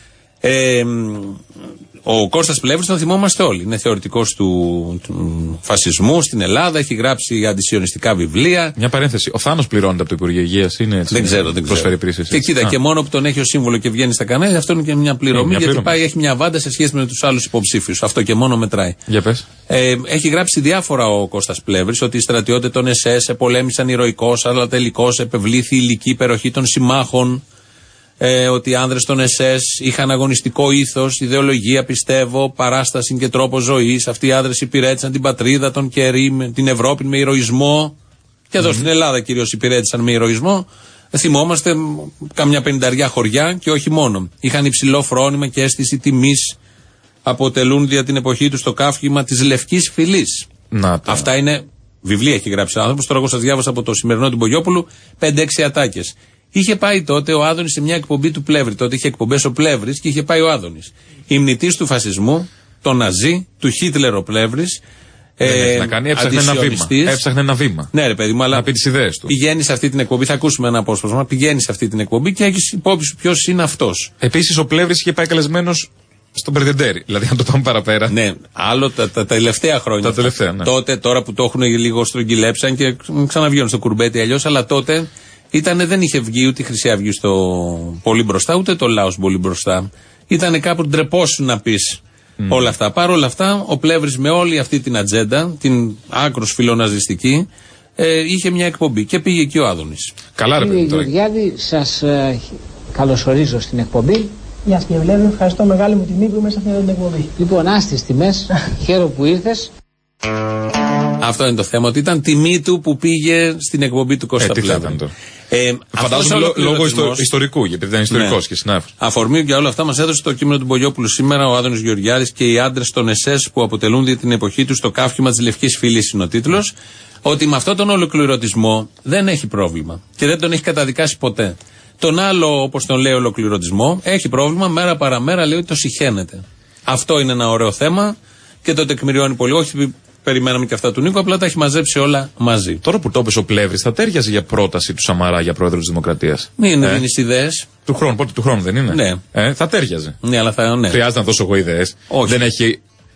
Ο Κώστας Πλεύρης τον θυμόμαστε όλοι. Είναι θεωρητικός του φασισμού στην Ελλάδα. Έχει γράψει αντισιωνιστικά βιβλία. Μια παρένθεση. Ο Θάνος πληρώνεται από το Υπουργείο Υγείας? Δεν ξέρω. Και κοίτα, και μόνο που τον έχει ως σύμβολο και βγαίνει στα κανάλια, αυτό είναι και μια πληρωμή. Γιατί έχει μια βάντα σε σχέση με τους άλλους υποψήφιους. Αυτό και μόνο μετράει. Για πες. Έχει γράψει διάφορα ο Κώστας Πλεύρης, ότι οι στρατιώτες των ΕΣΕΣ πολέμησαν ηρωικώς, αλλά τελικώς επευλήθη η ηλική υπεροχή των συμμάχων. Ότι οι άνδρες των ΕΣΕΣ είχαν αγωνιστικό ήθος, ιδεολογία, πιστεύω, παράσταση και τρόπο ζωής. Αυτοί οι άνδρες υπηρέτησαν την πατρίδα, τον κερί, την Ευρώπη με ηρωισμό. Και εδώ στην Ελλάδα κυρίως υπηρέτησαν με ηρωισμό. Θυμόμαστε καμιά 50 χωριά και όχι μόνο. Είχαν υψηλό φρόνημα και αίσθηση τιμής. Αποτελούν δια την εποχή τους το καύχημα της Λευκής Φυλής. Αυτά είναι βιβλία, έχει γράψει ο άνθρωπος. Τώρα εγώ σας διάβασα από το σημερινό του Μπογιόπουλου 5-6 ατάκες. Είχε πάει τότε ο Άδωνης σε μια εκπομπή του Πλεύρη. Τότε είχε εκπομπές ο Πλεύρης και είχε πάει ο Άδωνης. Υμνητής του φασισμού, τον Ναζί, του Χίτλερ ο Πλεύρης. Να κάνει, έψαχνε ένα βήμα. Ναι, ρε παιδί μου, αλλά να πει τις ιδέες του. Πηγαίνει σε αυτή την εκπομπή, θα ακούσουμε ένα απόσπασμα. Πηγαίνει σε αυτή την εκπομπή και έχει υπόψη ποιος είναι αυτός. Επίσης ο Πλεύρης είχε πάει καλεσμένος στον Περδεντέρη. Δηλαδή, αν το πάμε παραπέρα. Ναι, άλλο τα τελευταία χρόνια. Τα τελευταία, ναι. Τότε, τώρα που το έχουν λίγο στρογγυλέψαν και ξαναβγαίνουν στο κουρμπέτι αλλιώς, αλλά τότε. Δεν είχε βγει ούτε η Χρυσή Αυγή στο πολύ μπροστά, ούτε το λαός πολύ μπροστά. Ήτανε κάπου ντρεπόσου να πεις όλα αυτά. Παρ' όλα αυτά, ο Πλεύρης με όλη αυτή την ατζέντα, την άκρως φιλοναζιστική, είχε μια εκπομπή και πήγε εκεί ο Άδωνης. Καλά, ρε παιδί. Κύριε Γεωργιάδη, σας καλωσορίζω στην εκπομπή. Γεια σας κύριε Βλέβη, ευχαριστώ, μεγάλη μου τιμή που είμαι σε αυτή την εκπομπή. Λοιπόν, άστες τιμές, χαίρομαι που ήρθες. Αυτό είναι το θέμα, ότι ήταν τιμή του που πήγε στην εκπομπή του Κώστα Πλεύρη. Φαντάζομαι λόγω ιστορικού, γιατί ήταν ιστορικός και συνάδελφος. Αφορμή για όλα αυτά μας έδωσε το κείμενο του Μπογιόπουλου σήμερα ο Άδωνης Γεωργιάδης και οι άντρες των ΕΣΕΣ που αποτελούν την εποχή του στο καύχημα της Λευκής Φυλής, είναι ο τίτλος. Ότι με αυτόν τον ολοκληρωτισμό δεν έχει πρόβλημα και δεν τον έχει καταδικάσει ποτέ. Τον άλλο, όπως τον λέει, ολοκληρωτισμό έχει πρόβλημα, μέρα παραμέρα λέει ότι το συχαίνεται. Αυτό είναι ένα ωραίο θέμα και το τεκμηριώνει πολύ. Όχι, περιμέναμε και αυτά του Νίκου, απλά τα έχει μαζέψει όλα μαζί. Τώρα που το έπεσε ο Πλεύρης, θα τέριαζε για πρόταση του Σαμαρά για πρόεδρο της Δημοκρατίας? Μην δίνεις ιδέες. Του χρόνου, πότε του χρόνου δεν είναι? Ναι. Θα τέριαζε. Ναι, αλλά ναι. Χρειάζεται να δώσω εγώ ιδέες. Όχι. Δεν έχει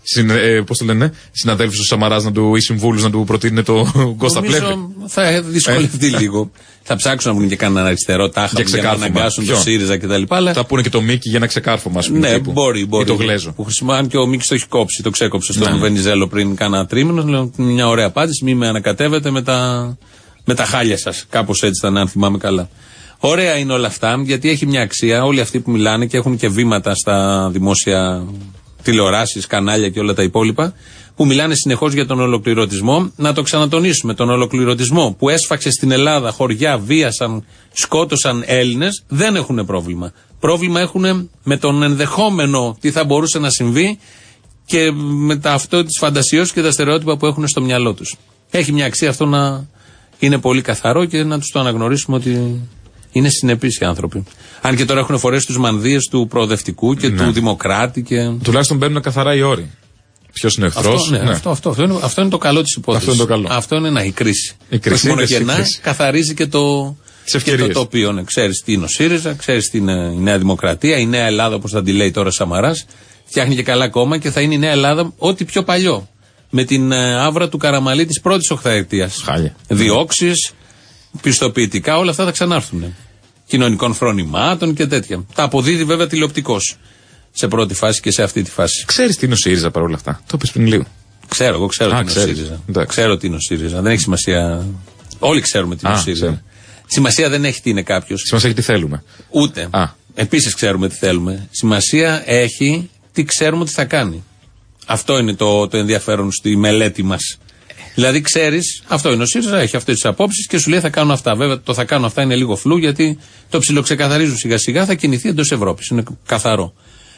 πώς το λένε, συναδέλφους του Σαμαράς ή συμβούλους να του προτείνουν το Κώστα Πλεύρη. Θα δυσκολευτεί λίγο. Θα ψάξουν να βγουν και κανέναν αριστερό τάχα για να αναγκάσουν το ΣΥΡΙΖΑ κτλ. Θα πούνε και το Μίκη για ένα ξεκάρφωμα, ας πούμε. Ναι, μπορεί. Ή το Γλέζο. Που χρησιμοποιούν και ο Μίκης το έχει κόψει, το ξέκοψε στον Βενιζέλο πριν κάνα τρίμηνο. Λέω μια ωραία απάντηση, μη με ανακατεύετε με τα χάλια σας. Κάπως έτσι ήταν, αν θυμάμαι καλά. Ωραία είναι όλα αυτά, γιατί έχει μια αξία. Όλοι αυτοί που μιλάνε και έχουν και βήματα στα δημόσια τηλεοράσεις, κανάλια και όλα τα υπόλοιπα, που μιλάνε συνεχώς για τον ολοκληρωτισμό, να το ξανατονίσουμε. Τον ολοκληρωτισμό που έσφαξε στην Ελλάδα χωριά, βίασαν, σκότωσαν Έλληνες, δεν έχουν πρόβλημα. Πρόβλημα έχουν με τον ενδεχόμενο τι θα μπορούσε να συμβεί και με τα αυτό της φαντασιώσης και τα στερεότυπα που έχουν στο μυαλό τους. Έχει μια αξία αυτό να είναι πολύ καθαρό και να τους το αναγνωρίσουμε ότι είναι συνεπείς οι άνθρωποι. Αν και τώρα έχουν φορέσει τους μανδύες του προοδευτικού και του δημοκράτη. Τουλάχιστον μπαίνουν καθαρά οι όροι. Ποιος είναι ο εχθρός. Αυτό είναι το καλό της υπόθεσης. Αυτό είναι η κρίση. Όχι μόνο γεννά, καθαρίζει και το τοπίο. Ξέρεις τι είναι ο ΣΥΡΙΖΑ, ξέρεις τι είναι η Νέα Δημοκρατία, η Νέα Ελλάδα, όπως θα τη λέει τώρα Σαμαράς. Φτιάχνει και καλά κόμμα και θα είναι η Νέα Ελλάδα ό,τι πιο παλιό. Με την άβρα του Καραμαλή της πρώτης οχθαετίας. Διώξεις, πιστοποιητικά, όλα αυτά θα ξανάρθουν. Κοινωνικών φρονημάτων και τέτοια. Τα αποδίδει βέβαια τηλεοπτικός σε πρώτη φάση και σε αυτή τη φάση. Ξέρεις τι είναι ο ΣΥΡΙΖΑ παρόλα αυτά. Το είπες πριν λίγο. Εγώ ξέρω τι είναι ο ΣΥΡΙΖΑ. Ξέρω τι είναι ο ΣΥΡΙΖΑ. Δεν έχει σημασία. Όλοι ξέρουμε τι είναι ο ΣΥΡΙΖΑ. Σημασία δεν έχει τι είναι κάποιος. Σημασία έχει τι θέλουμε. Ούτε. Επίσης ξέρουμε τι θέλουμε. Σημασία έχει τι ξέρουμε τι θα κάνει. Αυτό είναι το ενδιαφέρον στη μελέτη μας. Δηλαδή ξέρεις, αυτό είναι ο ΣΥΡΙΖΑ, έχει αυτές τις απόψεις και σου λέει θα κάνω αυτά. Βέβαια το θα κάνω αυτά είναι λίγο φλού γιατί το ψιλοξεκαθαρίζουν σιγά σιγά, θα κινηθεί εντός Ευρώπης. Είναι καθαρό.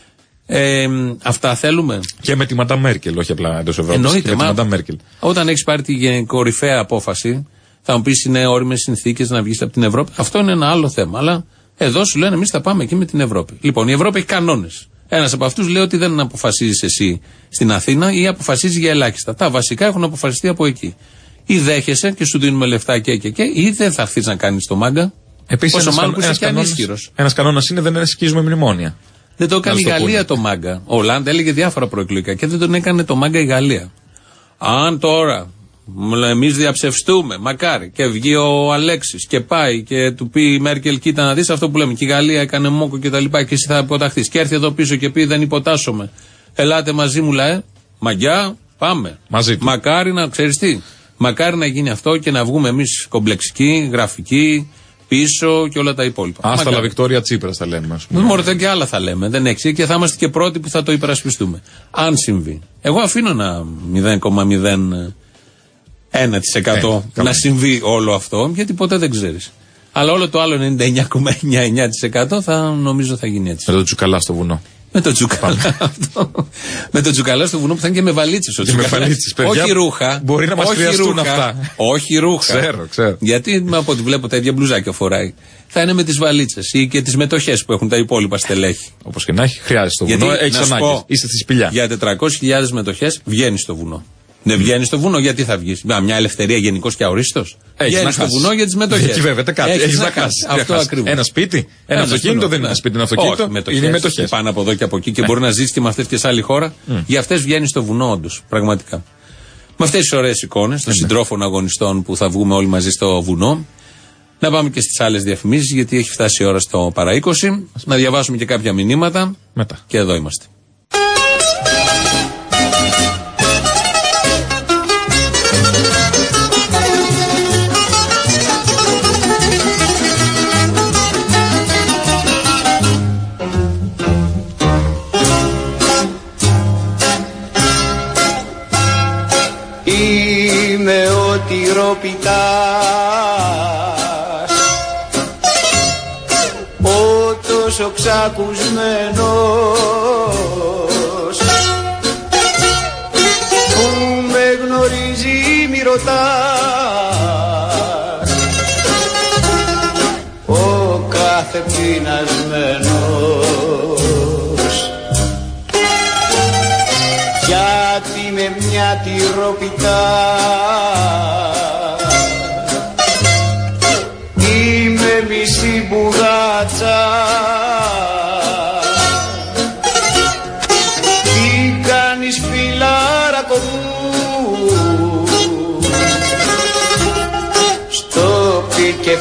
Αυτά θέλουμε. Και με τη Ματά Μέρκελ, όχι απλά εντός Ευρώπης. Εννοείται, με τη Ματά Μέρκελ. Όταν έχεις πάρει την κορυφαία απόφαση, θα μου πεις είναι όριμες συνθήκες να βγεις από την Ευρώπη. Αυτό είναι ένα άλλο θέμα. Αλλά εδώ σου λένε εμείς θα πάμε εκεί με την Ευρώπη. Λοιπόν, η Ευρώπη έχει κανόνες. Ένας από αυτούς λέει ότι δεν αποφασίζεις εσύ στην Αθήνα ή αποφασίζει για ελάχιστα. Τα βασικά έχουν αποφασιστεί από εκεί. Ή δέχεσαι και σου δίνουμε λεφτά και, ή δεν θα έρθεις να κάνεις το μάγκα. Επίσης, ένας κανόνας είναι δεν σκίζουμε μνημόνια. Δεν το έκανε η Γαλλία το μάγκα. Ο Λάντ έλεγε διάφορα προεκλογικά και δεν τον έκανε το μάγκα η Γαλλία. Αν τώρα εμείς διαψευστούμε, μακάρι, και βγει ο Αλέξης και πάει και του πει η Μέρκελ, κοίτα να δεις αυτό που λέμε. Και η Γαλλία έκανε μόκο και τα λοιπά, και εσύ θα υποταχθείς. Και έρθει εδώ πίσω και πει δεν υποτάσσομαι. Ελάτε μαζί μου, μαγιά, πάμε. Μαζί του. Μακάρι να ξέρεις τι. Μακάρι να γίνει αυτό και να βγούμε εμείς κομπλεξικοί, γραφικοί, πίσω και όλα τα υπόλοιπα. Άστα la Βικτόρια Τσίπρας θα λέμε. Μωρέ και άλλα θα λέμε. Δεν έχει και θα είμαστε και πρώτοι που θα το υπερασπιστούμε. Αν συμβεί. Εγώ αφήνω ένα 0,01% να συμβεί όλο αυτό, γιατί ποτέ δεν ξέρεις. Αλλά όλο το άλλο 99,99% νομίζω θα γίνει έτσι. Με το Τσουκαλά στο βουνό. Με το Τσουκαλά αυτό. Με το Τσουκαλά στο βουνό που θα είναι και με βαλίτσες. Όχι ρούχα. Μπορεί να μας χρειαστούν αυτά. Όχι ρούχα. Ξέρω. Γιατί από ό,τι βλέπω τα ίδια μπλουζάκια φοράει. Θα είναι με τις βαλίτσες ή και τις μετοχές που έχουν τα υπόλοιπα στελέχη. Όπως και να έχει, χρειάζεται στο βουνό. Έχεις ανάγκη. Είστε στη σπηλιά. Για 400.000 μετοχές βγαίνει στο βουνό. Δεν βγαίνει στο βουνό, γιατί θα βγει. Μια ελευθερία γενικώς και αορίστως. Βγαίνει στο βουνό για τις μετοχές. Διακυβεύεται κάτι. Έχεις να χάσεις. Αυτό ακριβώς. Ένα σπίτι, ένα αυτοκίνητο δεν είναι ένα σπίτι, είναι αυτοκίνητο. Είναι μετοχές. Πάνω από εδώ και από εκεί και μπορεί να ζήσει και με αυτές και σε άλλη χώρα. Για αυτές βγαίνει στο βουνό, όντως. Πραγματικά. Με αυτές τις ωραίες εικόνες των συντρόφων αγωνιστών που θα βγούμε όλοι μαζί στο βουνό. Να πάμε και στις άλλες διαφημίσεις, γιατί έχει φτάσει η ώρα στο παρά 20. Να διαβάσουμε και κάποια μηνύματα. Μετά. Και εδώ είμαστε. Είμαι ο τυροπιτάς, ο τόσο ξακουσμένος, που με γνωρίζει μη ρωτάς, ο κάθε πεινασμένος. Γιατί με μια τυροπιτά είμαι μισή μπουγάτσα, τι κάνεις φίλα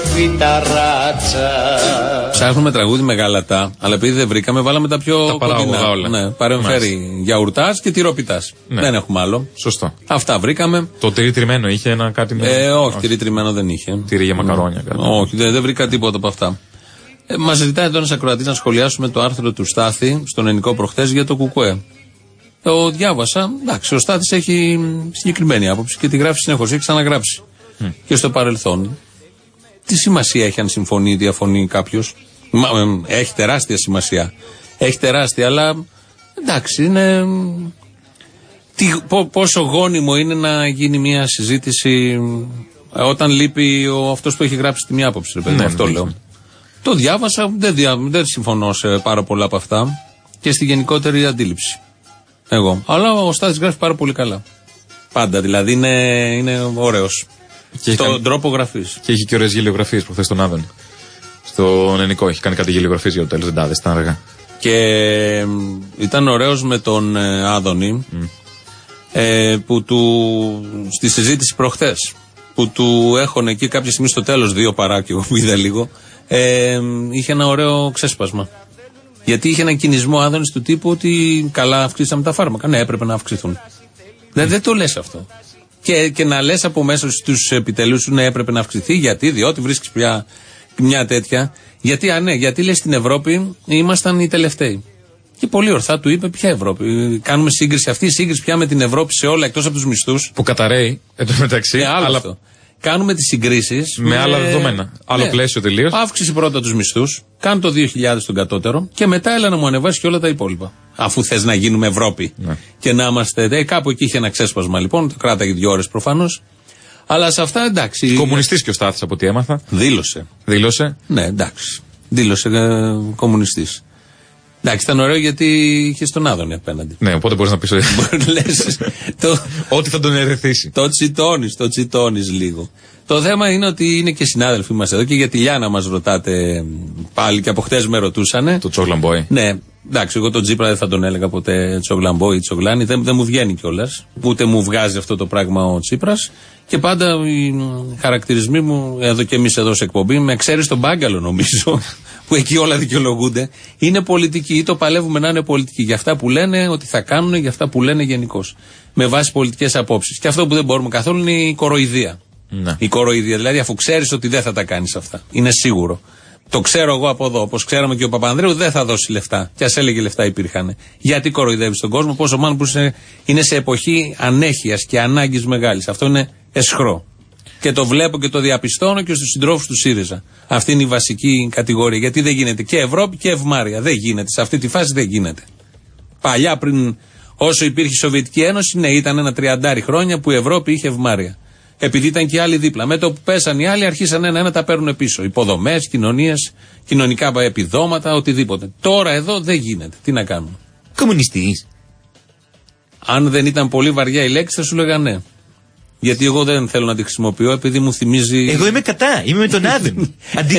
φυταράτσα. Ψάχνουμε τραγούδι με γαλατά, αλλά επειδή δεν βρήκαμε, βάλαμε τα πιο κοντινά. Όλα. Ναι, παρεμφέρει γιαουρτάς και τυρόπιτας. Ναι. Δεν έχουμε άλλο. Σωστό. Αυτά βρήκαμε. Το τυρί τριμμένο είχε ένα κάτι με. Όχι, τυρί τριμμένο δεν είχε. Τυρί για μακαρόνια. Κάτι. Όχι, δεν βρήκα τίποτα από αυτά. Μας ζητάει εδώ ένας ακροατής να σχολιάσουμε το άρθρο του Στάθη στον Ελληνικό προχθές για το ΚΚΕ. Το διάβασα. Εντάξει, ο Στάθης έχει συγκεκριμένη άποψη και τη γράφει συνεχώς. Έχει ξαναγράψει και στο παρελθόν. Τι σημασία έχει αν συμφωνεί ή διαφωνεί κάποιος? Έχει τεράστια σημασία. Έχει τεράστια, αλλά εντάξει, είναι. Πόσο γόνιμο είναι να γίνει μια συζήτηση όταν λείπει αυτός που έχει γράψει τη μια άποψη. Αυτό λέω. Το διάβασα, δεν συμφωνώ σε πάρα πολλά από αυτά και στη γενικότερη αντίληψη. Εγώ. Αλλά ο Στάθης γράφει πάρα πολύ καλά. Πάντα δηλαδή είναι ωραίος. Στον τρόπο γραφής. Και έχει και ωραίες γελιογραφίες προχθές στον Άδωνη. Στον Ελληνικό έχει κάνει κάτι γελιογραφίες για το τέλος δεν ήταν αργά. Και ήταν ωραίος με τον Άδωνη που στη συζήτηση προχθές που του έχουν εκεί κάποια στιγμή στο τέλος δύο παράκια που είδα λίγο, είχε ένα ωραίο ξέσπασμα. Γιατί είχε ένα κινησμό Άδωνης του τύπου ότι καλά αυξήσαμε τα φάρμακα. Ναι, έπρεπε να αυξηθούν. Δεν το λες αυτό. Και να λες από μέσα στους επιτελούς σου ναι, έπρεπε να αυξηθεί. Γιατί, διότι βρίσκεις πια μια τέτοια. Γιατί λες στην Ευρώπη ήμασταν οι τελευταίοι. Και πολύ ορθά του είπε ποια Ευρώπη. Κάνουμε σύγκριση. Αυτή η σύγκριση πια με την Ευρώπη σε όλα εκτός από τους μισθούς. Που καταραίει εν τω μεταξύ. Αλλά αυτό. Κάνουμε τις συγκρίσεις με άλλα δεδομένα. Άλλο πλαίσιο τελείως. Αύξηση πρώτα τους μισθούς. Κάνε το 2.000 στον κατώτερο. Και μετά έλα να μου ανεβάσει και όλα τα υπόλοιπα. Αφού θες να γίνουμε Ευρώπη. Ναι. Και να είμαστε. Κάπου εκεί είχε ένα ξέσπασμα λοιπόν. Το κράταγε 2 ώρες προφανώς. Αλλά σε αυτά εντάξει. Κομμουνιστής και ο Στάθης από ό,τι έμαθα. Δήλωσε. Ναι, εντάξει. Δήλωσε κομμουνιστής. Εντάξει, ήταν ωραίο γιατί είχε τον Άδωνη απέναντι. Ναι, οπότε μπορείς να πεις ότι θα τον ερεθίσει. Το τσιτώνεις λίγο. Το θέμα είναι ότι είναι και συνάδελφοι μας εδώ και για τη Λιάνα μας ρωτάτε πάλι και από χτες με ρωτούσανε. Το Τσογλαμπόι. Ναι, εντάξει, εγώ τον Τσίπρα δεν θα τον έλεγα ποτέ Τσογλαμπόι ή Τσογλάνη, δεν μου βγαίνει κιόλας. Ούτε μου βγάζει αυτό το πράγμα ο Τσίπρας. Και πάντα οι χαρακτηρισμοί μου, εδώ και εμείς εδώ σε εκπομπή, με ξέρεις τον Μπάγκαλο νομίζω, που εκεί όλα δικαιολογούνται, είναι πολιτικοί ή το παλεύουμε να είναι πολιτικοί. Για αυτά που λένε ότι θα κάνουν, για αυτά που λένε γενικώς. Με βάση πολιτικές απόψεις. Και αυτό που δεν μπορούμε καθόλου είναι η κοροϊδία. Ναι. Η κοροϊδία, δηλαδή αφού ξέρεις ότι δεν θα τα κάνεις αυτά. Είναι σίγουρο. Το ξέρω εγώ από εδώ. Όπως ξέραμε και ο Παπανδρέου δεν θα δώσει λεφτά. Κι ας έλεγε λεφτά υπήρχαν. Γιατί κοροϊδεύει τον κόσμο, πόσο μάλλον που είναι σε εποχή ανέχειας και ανάγκης μεγάλης. Αυτό είναι αισχρό. Και το βλέπω και το διαπιστώνω και στους συντρόφους του ΣΥΡΙΖΑ. Αυτή είναι η βασική κατηγορία. Γιατί δεν γίνεται και Ευρώπη και ευμάρεια. Δεν γίνεται. Σε αυτή τη φάση δεν γίνεται. Παλιά, πριν όσο υπήρχε η Σοβιετική Ένωση, ναι, ήταν ένα 30 χρόνια που η Ευρώπη είχε ευμάρεια. Επειδή ήταν και οι άλλοι δίπλα. Με το που πέσαν οι άλλοι, αρχίσαν ένα-ένα τα παίρνουν πίσω. Υποδομές, κοινωνίες, κοινωνικά επιδόματα, οτιδήποτε. Τώρα εδώ δεν γίνεται. Τι να κάνουμε. Κομμουνιστής. Αν δεν ήταν πολύ βαριά η λέξη, θα σου λέγα ναι. Γιατί εγώ δεν θέλω να τη χρησιμοποιώ, επειδή μου θυμίζει. Εγώ είμαι κατά. Είμαι με τον Άδωνη.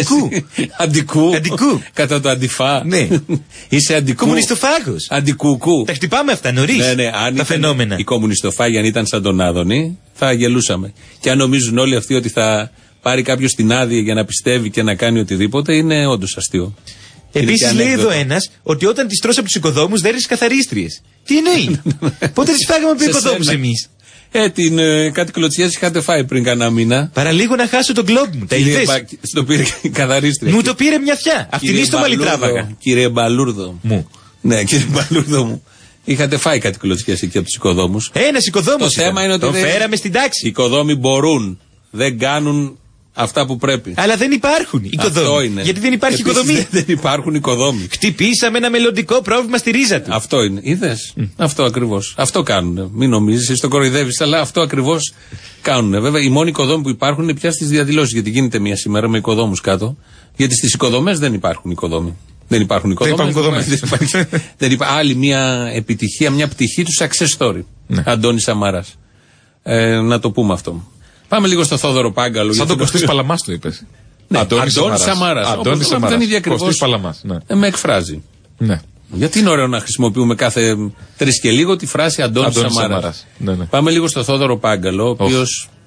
Αντικού. Κατά το αντιφά. Ναι. Είσαι αντικού. Κομμουνιστοφάγος. Αντικούκου. Τα χτυπάμε αυτά νωρίς. Ναι, τα φαινόμενα. Οι κομμουνιστοφάγοι, αν ήταν σαν τον Άδωνη, θα γελούσαμε. Και αν νομίζουν όλοι αυτοί ότι θα πάρει κάποιο την άδεια για να πιστεύει και να κάνει οτιδήποτε, είναι όντως αστείο. Επίσης λέει εδώ ένας ότι όταν τις τρως από τους οικοδόμους δεν ρίχνεις καθαρίστριες. Τι εννοεί. Πότε τις φάγαμε από οικοδόμους εμείς. Την κάτι κλωτσιές είχατε φάει πριν κανένα μήνα. Παραλίγο να χάσω τον κλόμπ μου. Τα είδες. Στο πήρε η καθαρίστρια. Μου το πήρε μια θιά. Αυτήν στο μαλλιτράβαγα. Κύριε Μπαλούρδο μου. Ναι, κύριε Μπαλούρδο μου. Είχατε φάει κάτι κλωτσιές εκεί από τους οικοδόμους. Ένας οικοδόμος. Το θέμα είναι ότι. Το φέραμε στην τάξη. Οι οικοδόμοι μπορούν. Δεν κάνουν αυτά που πρέπει. Αλλά δεν υπάρχουν οικοδόμοι. Γιατί δεν υπάρχει οικοδομή. Δεν υπάρχουν οικοδόμοι. Χτυπήσαμε ένα μελλοντικό πρόβλημα στη ρίζα του. Αυτό είναι. Είδες. Αυτό ακριβώς. Αυτό κάνουν. Μην νομίζεις, εσύ το κοροϊδεύεις, αλλά αυτό ακριβώς κάνουν. Βέβαια, οι μόνοι οικοδόμοι που υπάρχουν είναι πια στις διαδηλώσεις. Γιατί γίνεται μία σήμερα με οικοδόμους κάτω. Γιατί στις οικοδομές δεν υπάρχουν οικοδόμοι. Δεν υπάρχουν οικοδόμες. Δεν υπάρχει άλλη μια επιτυχία, μια πτυχή του success story. Ναι. Αντώνης Σαμαράς. Να το πούμε αυτό. Πάμε λίγο στο Θόδωρο Πάγκαλο. Σαν τον Κωστής Παλαμάς το είπες. Ναι, Αντώνης Σαμαράς. Αντώνης Σαμαράς. Κωστής Παλαμάς. Ναι. Με εκφράζει. Ναι. Γιατί είναι ωραίο να χρησιμοποιούμε κάθε 3 και λίγο τη φράση Αντώνης Σαμαράς. Ναι. Πάμε λίγο στο Θόδωρο Πάγκαλο, ο οποίος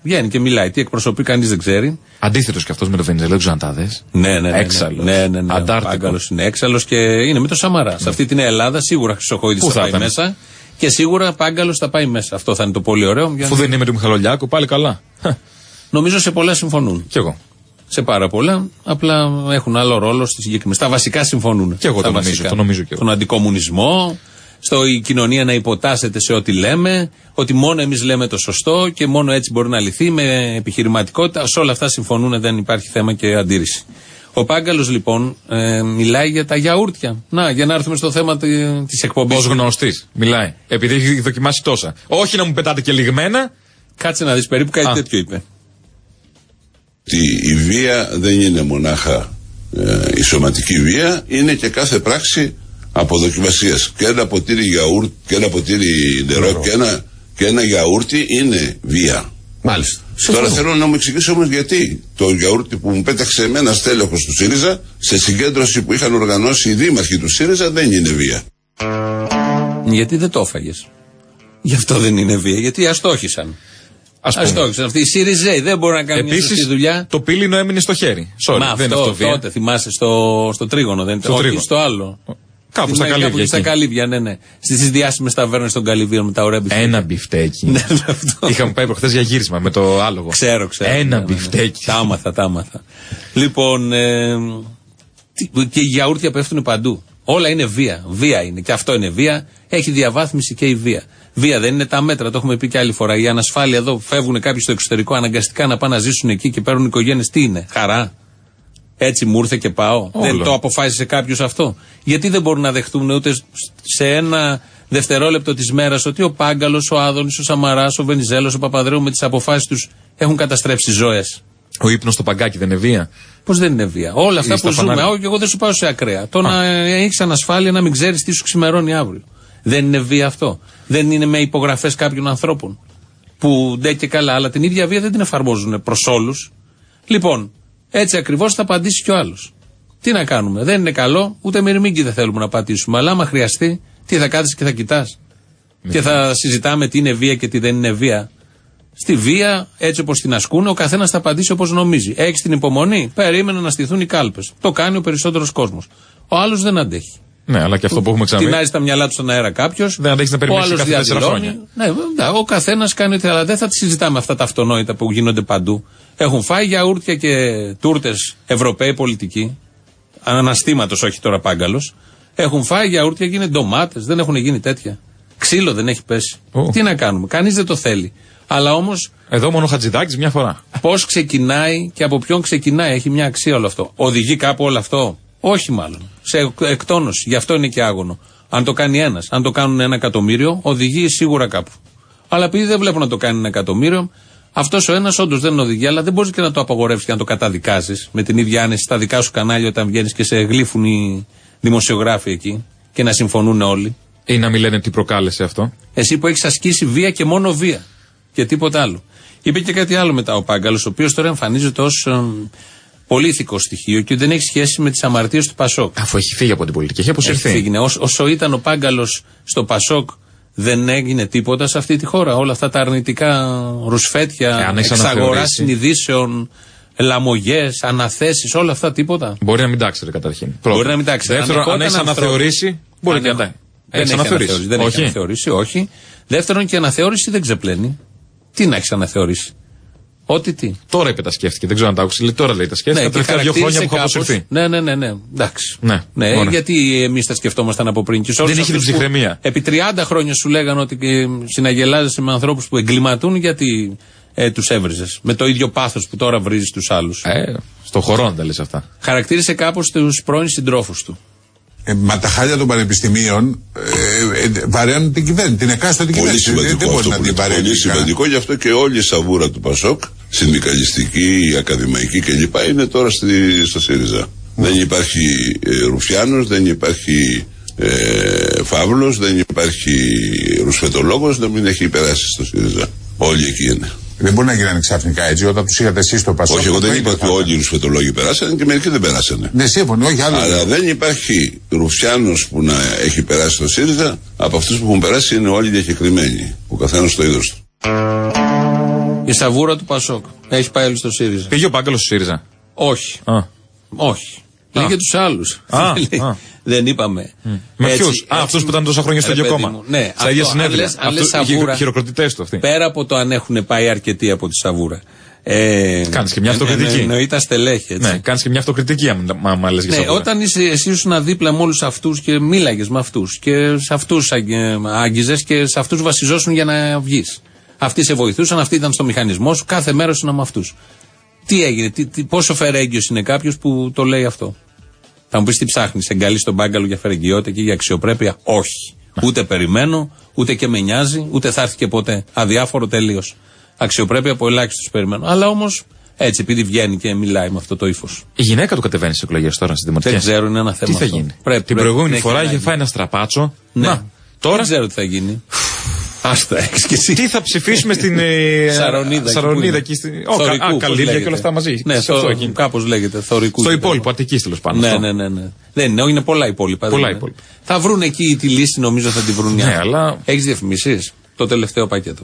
Βγαίνει και μιλάει. Τι εκπροσωπεί, κανείς δεν ξέρει. Αντίθετος και αυτός με το Βενιζέλο, Ζαντάδες. Ναι. Έξαλλος. Ναι. Ο Πάγκαλος είναι έξαλλος και είναι με το Σαμαρά. Σε αυτή την Ελλάδα σίγουρα Χρυσοχοίδης θα πάει μέσα. Και σίγουρα Πάγκαλος θα πάει μέσα. Αυτό θα είναι το πολύ ωραίο. Αφού δεν είναι με τον Μιχαλολιάκο, πάλι καλά. Νομίζω σε πολλά συμφωνούν. Κι εγώ. Σε πάρα πολλά. Απλά έχουν άλλο ρόλο στη συγκεκριμένη. Στα βασικά συμφωνούν. Και εγώ το νομίζω και εγώ. Τον αντικομουνισμό. Η κοινωνία να υποτάσσεται σε ό,τι λέμε, ότι μόνο εμείς λέμε το σωστό και μόνο έτσι μπορεί να λυθεί με επιχειρηματικότητα. Σε όλα αυτά συμφωνούν, δεν υπάρχει θέμα και αντίρρηση. Ο Πάγκαλος λοιπόν μιλάει για τα γιαούρτια. Για να έρθουμε στο θέμα της εκπομπής. Ως γνωστής μιλάει. Επειδή έχει δοκιμάσει τόσα. Όχι να μου πετάτε και λιγμένα. Κάτσε να δεις, περίπου κάτι τέτοιο είπε. Η βία δεν είναι μονάχα η σωματική βία, είναι και κάθε πράξη αποδοκιμασίας. Και ένα ποτήρι γιαούρτ και ένα ποτήρι νερό και ένα γιαούρτι είναι βία. Μάλιστα. Τώρα θέλω να μου εξηγήσει όμως γιατί το γιαούρτι που μου πέταξε εμένα στέλεχος του ΣΥΡΙΖΑ σε συγκέντρωση που είχαν οργανώσει οι δήμαρχοι του ΣΥΡΙΖΑ δεν είναι βία. Γιατί δεν το έφαγες. Γι' αυτό δεν είναι βία. Γιατί αστόχησαν. Αστόχησαν. Αυτοί οι ΣΥΡΙΖΑΙ δεν μπορούν να κάνουν μια σωστή δουλειά. Το πύλινο έμεινε στο χέρι. Μα δεν αυτό τότε θυμάσαι στο τρίγωνο, δεν ήταν. Όχι στο άλλο. Κάπου στα Καλύβια. Ναι. Στις διάσημες ταβέρνες των Καλυβίων με τα ωραία μπιφτέκια. Ένα μπιφτέκι. Είχαμε πάει προχθές για γύρισμα με το άλογο. Ξέρω. Ένα μπιφτέκι. Τα άμαθα. Λοιπόν, και οι γιαούρτια πέφτουν παντού. Όλα είναι βία. Βία είναι. Και αυτό είναι βία. Έχει διαβάθμιση και η βία. Βία δεν είναι τα μέτρα, το έχουμε πει και άλλη φορά. Η ανασφάλεια εδώ, φεύγουν κάποιοι στο εξωτερικό αναγκαστικά να πάνε να ζήσουν εκεί και παίρνουν οικογένειες. Τι είναι, χαρά. Έτσι μου ήρθε και πάω. Όλο. Δεν το αποφάσισε κάποιος αυτό. Γιατί δεν μπορούν να δεχτούν ούτε σε ένα δευτερόλεπτο της μέρας ότι ο Πάγκαλος, ο Άδωνης, ο Σαμαράς, ο Βενιζέλος, ο Παπαδρέου με τις αποφάσεις τους έχουν καταστρέψει ζωές. Ο ύπνος στο παγκάκι δεν είναι βία. Πώς δεν είναι βία. Όλα αυτά που ζούμε. Όχι, εγώ δεν σου πάω σε ακραία. Το να έχεις ανασφάλεια να μην ξέρεις τι σου ξημερώνει αύριο. Δεν είναι βία αυτό. Δεν είναι με υπογραφές κάποιων ανθρώπων. Που ντε και καλά, αλλά την ίδια βία δεν την εφαρμόζουν προς όλους. Λοιπόν, έτσι ακριβώς θα απαντήσει κι ο άλλος. Τι να κάνουμε, δεν είναι καλό, ούτε μυρμήγκι δεν θέλουμε να πατήσουμε. Αλλά άμα χρειαστεί, τι θα κάθεσαι και θα κοιτάς. Και θα συζητάμε τι είναι βία και τι δεν είναι βία. Στη βία, έτσι όπως την ασκούν, ο καθένας θα απαντήσει όπως νομίζει. Έχεις την υπομονή, περίμενε να στηθούν οι κάλπες. Το κάνει ο περισσότερος κόσμος. Ο άλλος δεν αντέχει. Ναι, αλλά και αυτό που έχουμε ξαναπεί. Τεινάζει τα μυαλά του στον αέρα κάποιος. Δεν αντέχει να περιμένει κάθε 4 χρόνια. Ναι, ο καθένας κάνει ό,τι. Αλλά δεν θα συζητάμε αυτά τα αυτονόητα που γίνονται παντού. Έχουν φάει γιαούρτια και τούρτες Ευρωπαίοι πολιτικοί. Αναστήματος, όχι τώρα Πάγκαλος. Έχουν φάει γιαούρτια, γίνονται ντομάτες. Δεν έχουν γίνει τέτοια. Ξύλο δεν έχει πέσει. Τι να κάνουμε. Κανείς δεν το θέλει. Αλλά όμως. Εδώ μόνο ο Χατζηδάκης μια φορά. Πώς ξεκινάει και από ποιον ξεκινάει, έχει μια αξία όλο αυτό. Οδηγεί κάπου όλο αυτό. Όχι μάλλον. Σε εκτόνωση. Γι' αυτό είναι και άγωνο. Αν το κάνει ένας, αν το κάνουν 1 εκατομμύριο, οδηγεί σίγουρα κάπου. Αλλά επειδή δεν βλέπω να το κάνει 1 εκατομμύριο, αυτός ο ένας όντως δεν οδηγεί, αλλά δεν μπορείς και να το απαγορεύσεις και να το καταδικάζεις με την ίδια άνεση στα δικά σου κανάλια όταν βγαίνεις και σε γλύφουν οι δημοσιογράφοι εκεί και να συμφωνούν όλοι. Ή να μην λένε τι προκάλεσε αυτό. Εσύ που έχεις ασκήσει βία και μόνο βία. Και τίποτα άλλο. Είπε και κάτι άλλο μετά ο Πάγκαλος, ο οποίος τώρα εμφανίζεται ως πολύ ηθικό στοιχείο και δεν έχει σχέση με τις αμαρτίες του Πασόκ. Αφού έχει φύγει από την πολιτική, έχει αποσυρθεί. Όσο ήταν ο Πάγκαλος στο Πασόκ, δεν έγινε τίποτα σε αυτή τη χώρα. Όλα αυτά τα αρνητικά ρουσφέτια, εξαγορά συνειδήσεων, λαμογές, αναθέσεις, όλα αυτά τίποτα. Μπορεί να μην τα ξέρει καταρχήν. Μπορεί να μην τα ξέρει. Δεύτερον, αν έχει αναθεωρήσει, μπορεί και να τα έχει αναθεωρήσει. Δεν έχει αναθεωρήσει, όχι. Δεύτερον, και αναθεώρηση δεν ξεπλένει. Τι να έχει αναθεωρήσει. Ό,τι τι. Τώρα είπε τα σκέφτηκε, δεν ξέρω αν τα άκουσε. Τώρα λέει τα σκέφτηκε. Τα τελευταία 2 χρόνια που έχω αποσυρθεί. Ναι. Εντάξει. Ναι, γιατί εμείς τα σκεφτόμασταν από πριν. Και δεν είχε την ψυχραιμία. Επί 30 χρόνια σου λέγανε ότι συναγελάζεσαι με ανθρώπους που εγκληματούν, γιατί τους έβριζες. Με το ίδιο πάθος που τώρα βρίζεις τους άλλους. Στο χορό τα λες αυτά. Χαρακτήρισε κάπως τους πρώην συντρόφους του. Μα τα χάλια των πανεπιστημίων βαραίνουν την κυβέρνηση, την εκάστοτε κυβέρνηση. Δεν μπορεί να την βαραίνει. Πολύ σημαντικό, γι' αυτό και όλη η σαβούρα του Πασόκ, συνδικαλιστική, ακαδημαϊκή κλπ. Είναι τώρα στο ΣΥΡΙΖΑ. Δεν υπάρχει Ρουφιάνος, δεν υπάρχει Φαύλος, δεν υπάρχει Ρουσφετολόγος, δεν μην έχει περάσει στο ΣΥΡΙΖΑ. Όλοι εκεί είναι. Δεν μπορεί να γίνανε ξαφνικά έτσι όταν τους είχατε εσείς στο Πασόκ. Όχι, εγώ δεν είπα ότι όλοι οι ρουσφετολόγοι περάσανε και μερικοί δεν περάσανε. Ναι, σύμφωνο, όχι άλλο. Αλλά δεν υπάρχει Ρουφιάνος που να έχει περάσει στο ΣΥΡΙΖΑ. Από αυτούς που έχουν περάσει είναι όλοι διακεκριμένοι. Ο καθένας στο είδος του. Η σαβούρα του Πασόκ. Έχει πάει όλη στο ΣΥΡΙΖΑ. Πήγε ο Πάγκαλος στο ΣΥΡΙΖΑ. Όχι. Όχι. Λέει για τους άλλους. Δεν είπαμε. Με ποιους? Αυτούς που ήταν τόσα χρόνια στο ίδιο κόμμα. Ναι, στα ίδια συνέδρια. Οι χειροκροτητές του αυτοί. Πέρα από το αν έχουν πάει αρκετοί από τη σαβούρα. Κάνεις και μια αυτοκριτική. Εννοεί τα στελέχη. Ναι, κάνεις και μια αυτοκριτική, άμα λες για σαβούρα. Όταν εσύ ήσουν δίπλα με όλους αυτούς και μίλαγες με αυτούς και σε αυτούς άγγιζες και σε αυτούς βασιζόσουν για να βγεις. Αυτοί σε βοηθούσαν, αυτοί ήταν στο μηχανισμό σου, κάθε μέρα ήσουν με αυτούς. Τι έγινε, πόσο φερέγγιος είναι κάποιος που το λέει αυτό? Θα μου πεις τι ψάχνεις, εγκαλείς τον Πάγκαλο για φερεγγιότητα και για αξιοπρέπεια? Όχι. Ούτε περιμένω, ούτε και με νοιάζει, ούτε θα έρθει και ποτέ. Αδιάφορο τελείως. Αξιοπρέπεια από ελάχιστους περιμένω. Αλλά όμως έτσι, επειδή βγαίνει και μιλάει με αυτό το ύφος. Η γυναίκα του κατεβαίνει στις εκλογές τώρα στις δημοτικές. Δεν ξέρω, είναι ένα θέμα. Τι θα γίνει? Την προηγούμενη φορά είχε φάει ένα στραπάτσο. Ναι. Τώρα δεν ξέρω τι θα γίνει. Άστα, έχεις και εσύ. Τι θα ψηφίσουμε στην Σαρονίδα εκεί στην. Καλύβια και όλα αυτά μαζί. Ναι, κάπως λέγεται. Θωρικού. Στο υπόλοιπο, Αττικής τέλος πάντων. Ναι. Δεν είναι, είναι πολλά υπόλοιπα. Θα βρουν εκεί τη λύση, νομίζω θα τη βρουν. Ναι, αλλά. Έχεις διαφημίσεις? Το τελευταίο πακέτο.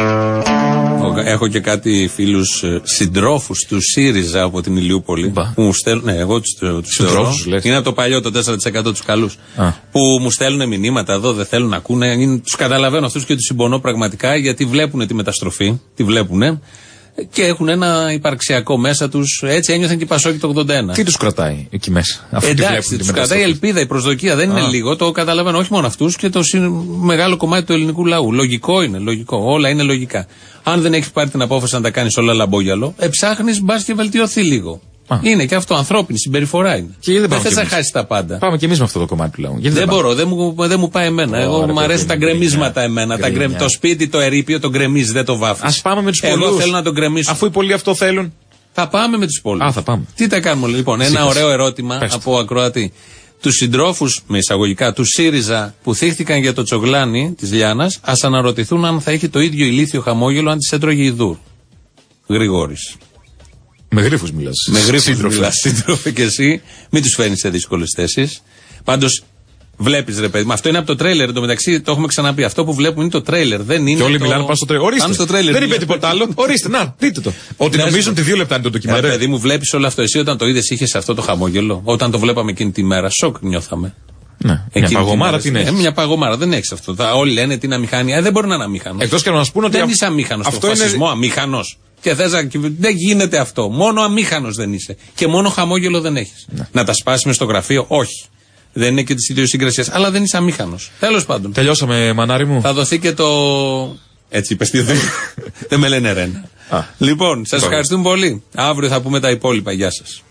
Έχω και κάτι φίλους συντρόφους του ΣΥΡΙΖΑ από την Ηλιούπολη. Που μου στέλνουν. Ναι, εγώ τους συντρόφους λες. Είναι το παλιό, το 4% τους καλούς. Που μου στέλνουν μηνύματα εδώ, δεν θέλουν να ακούνε. Τους καταλαβαίνω αυτούς και τους συμπονώ πραγματικά, γιατί βλέπουν τη μεταστροφή. Τη βλέπουν. Και έχουν ένα υπαρξιακό μέσα τους. Έτσι ένιωθαν και οι Πασόκοι το 81. Τι τους κρατάει εκεί μέσα? Εντάξει, τους κρατάει η ελπίδα, η προσδοκία. Δεν είναι λίγο. Το καταλαβαίνω. Όχι μόνο αυτούς και το μεγάλο κομμάτι του ελληνικού λαού. Λογικό είναι. Λογικό. Όλα είναι λογικά. Αν δεν έχεις πάρει την απόφαση να τα κάνεις όλα λαμπόγιαλο, ψάχνεις μπας και βελτιωθεί λίγο. Είναι και αυτό ανθρώπινη συμπεριφορά είναι. Και δεν θες να χάσεις τα πάντα. Πάμε κι εμείς με αυτό το κομμάτι του λαού. Δεν μπορώ, δεν μου πάει εμένα. Εγώ μου αρέσουν τα γκρεμίσματα εμένα. Το σπίτι, το ερείπιο, το γκρεμίζει, δεν το βάφεις. Ας πάμε με τους πολλούς. Εγώ θέλω να τον γκρεμίσω. Αφού οι πολλοί αυτό θέλουν. Θα πάμε με τους πολλούς. Θα πάμε. Τι τα κάνουμε λοιπόν? Ένα ωραίο ερώτημα από ακροατή. Τους συντρόφους, με εισαγωγικά, του ΣΥΡΙΖΑ που θύχτηκαν για το τσογλάνι της Λιάννας, ας αναρωτηθούν αν θα έχει το ίδιο ηλίθιο χαμόγελο αν τις έτρωγε Ιδούρ. Γρηγόρης. Με γρίφους μιλάς. Με γρίφους μιλάς, σύντροφε, και εσύ. Μην τους φέρνεις σε δύσκολες θέσεις. Πάντως, βλέπεις ρε παιδί. Αυτό είναι από το τρέιλερ. Εν τω μεταξύ, το έχουμε ξαναπεί. Αυτό που βλέπουν είναι το τρέιλερ. Δεν είναι. Και όλοι μιλάνε πάνω στο τρέιλερ. Ορίστε. Δεν είπε τίποτα άλλο. Ορίστε, να, δείτε το. Ότι νομίζουν ότι 2 λεπτά είναι το ντοκιμαντέρ. Παιδί μου, βλέπεις όλο αυτό. Εσύ όταν το είδες, είχες αυτό το χαμόγελο? Όταν το βλέπαμε εκείνη τη μέρα, σοκ νιώθαμε. Ναι, μια παγωμάρα τι είναι. Μια παγωμάρα, δεν έχει αυτό. Όλοι λένε τι είναι αμηχανία. Δεν μπορεί να είναι αμήχανος. Εκτός και να μας πούνε ότι. Δεν είσαι αμήχανος. Στο φασισμό, αμήχανος. Και θες δεν γίνεται αυτό. Μόνο αμήχανος δεν είσαι. Και μόνο χαμόγελο δεν έχεις. Ναι. Να τα σπάσεις μες στο γραφείο, όχι. Δεν είναι και της ιδιοσυγκρασίας. Αλλά δεν είσαι αμήχανος. Τέλος πάντων. Τελειώσαμε, μανάρι μου. Θα δοθεί και το. Έτσι είπες τι δεν με λένε Ρένα. Λοιπόν, σας ευχαριστούμε πολύ. Αύριο θα πούμε τα υπόλοιπα. Γεια σας.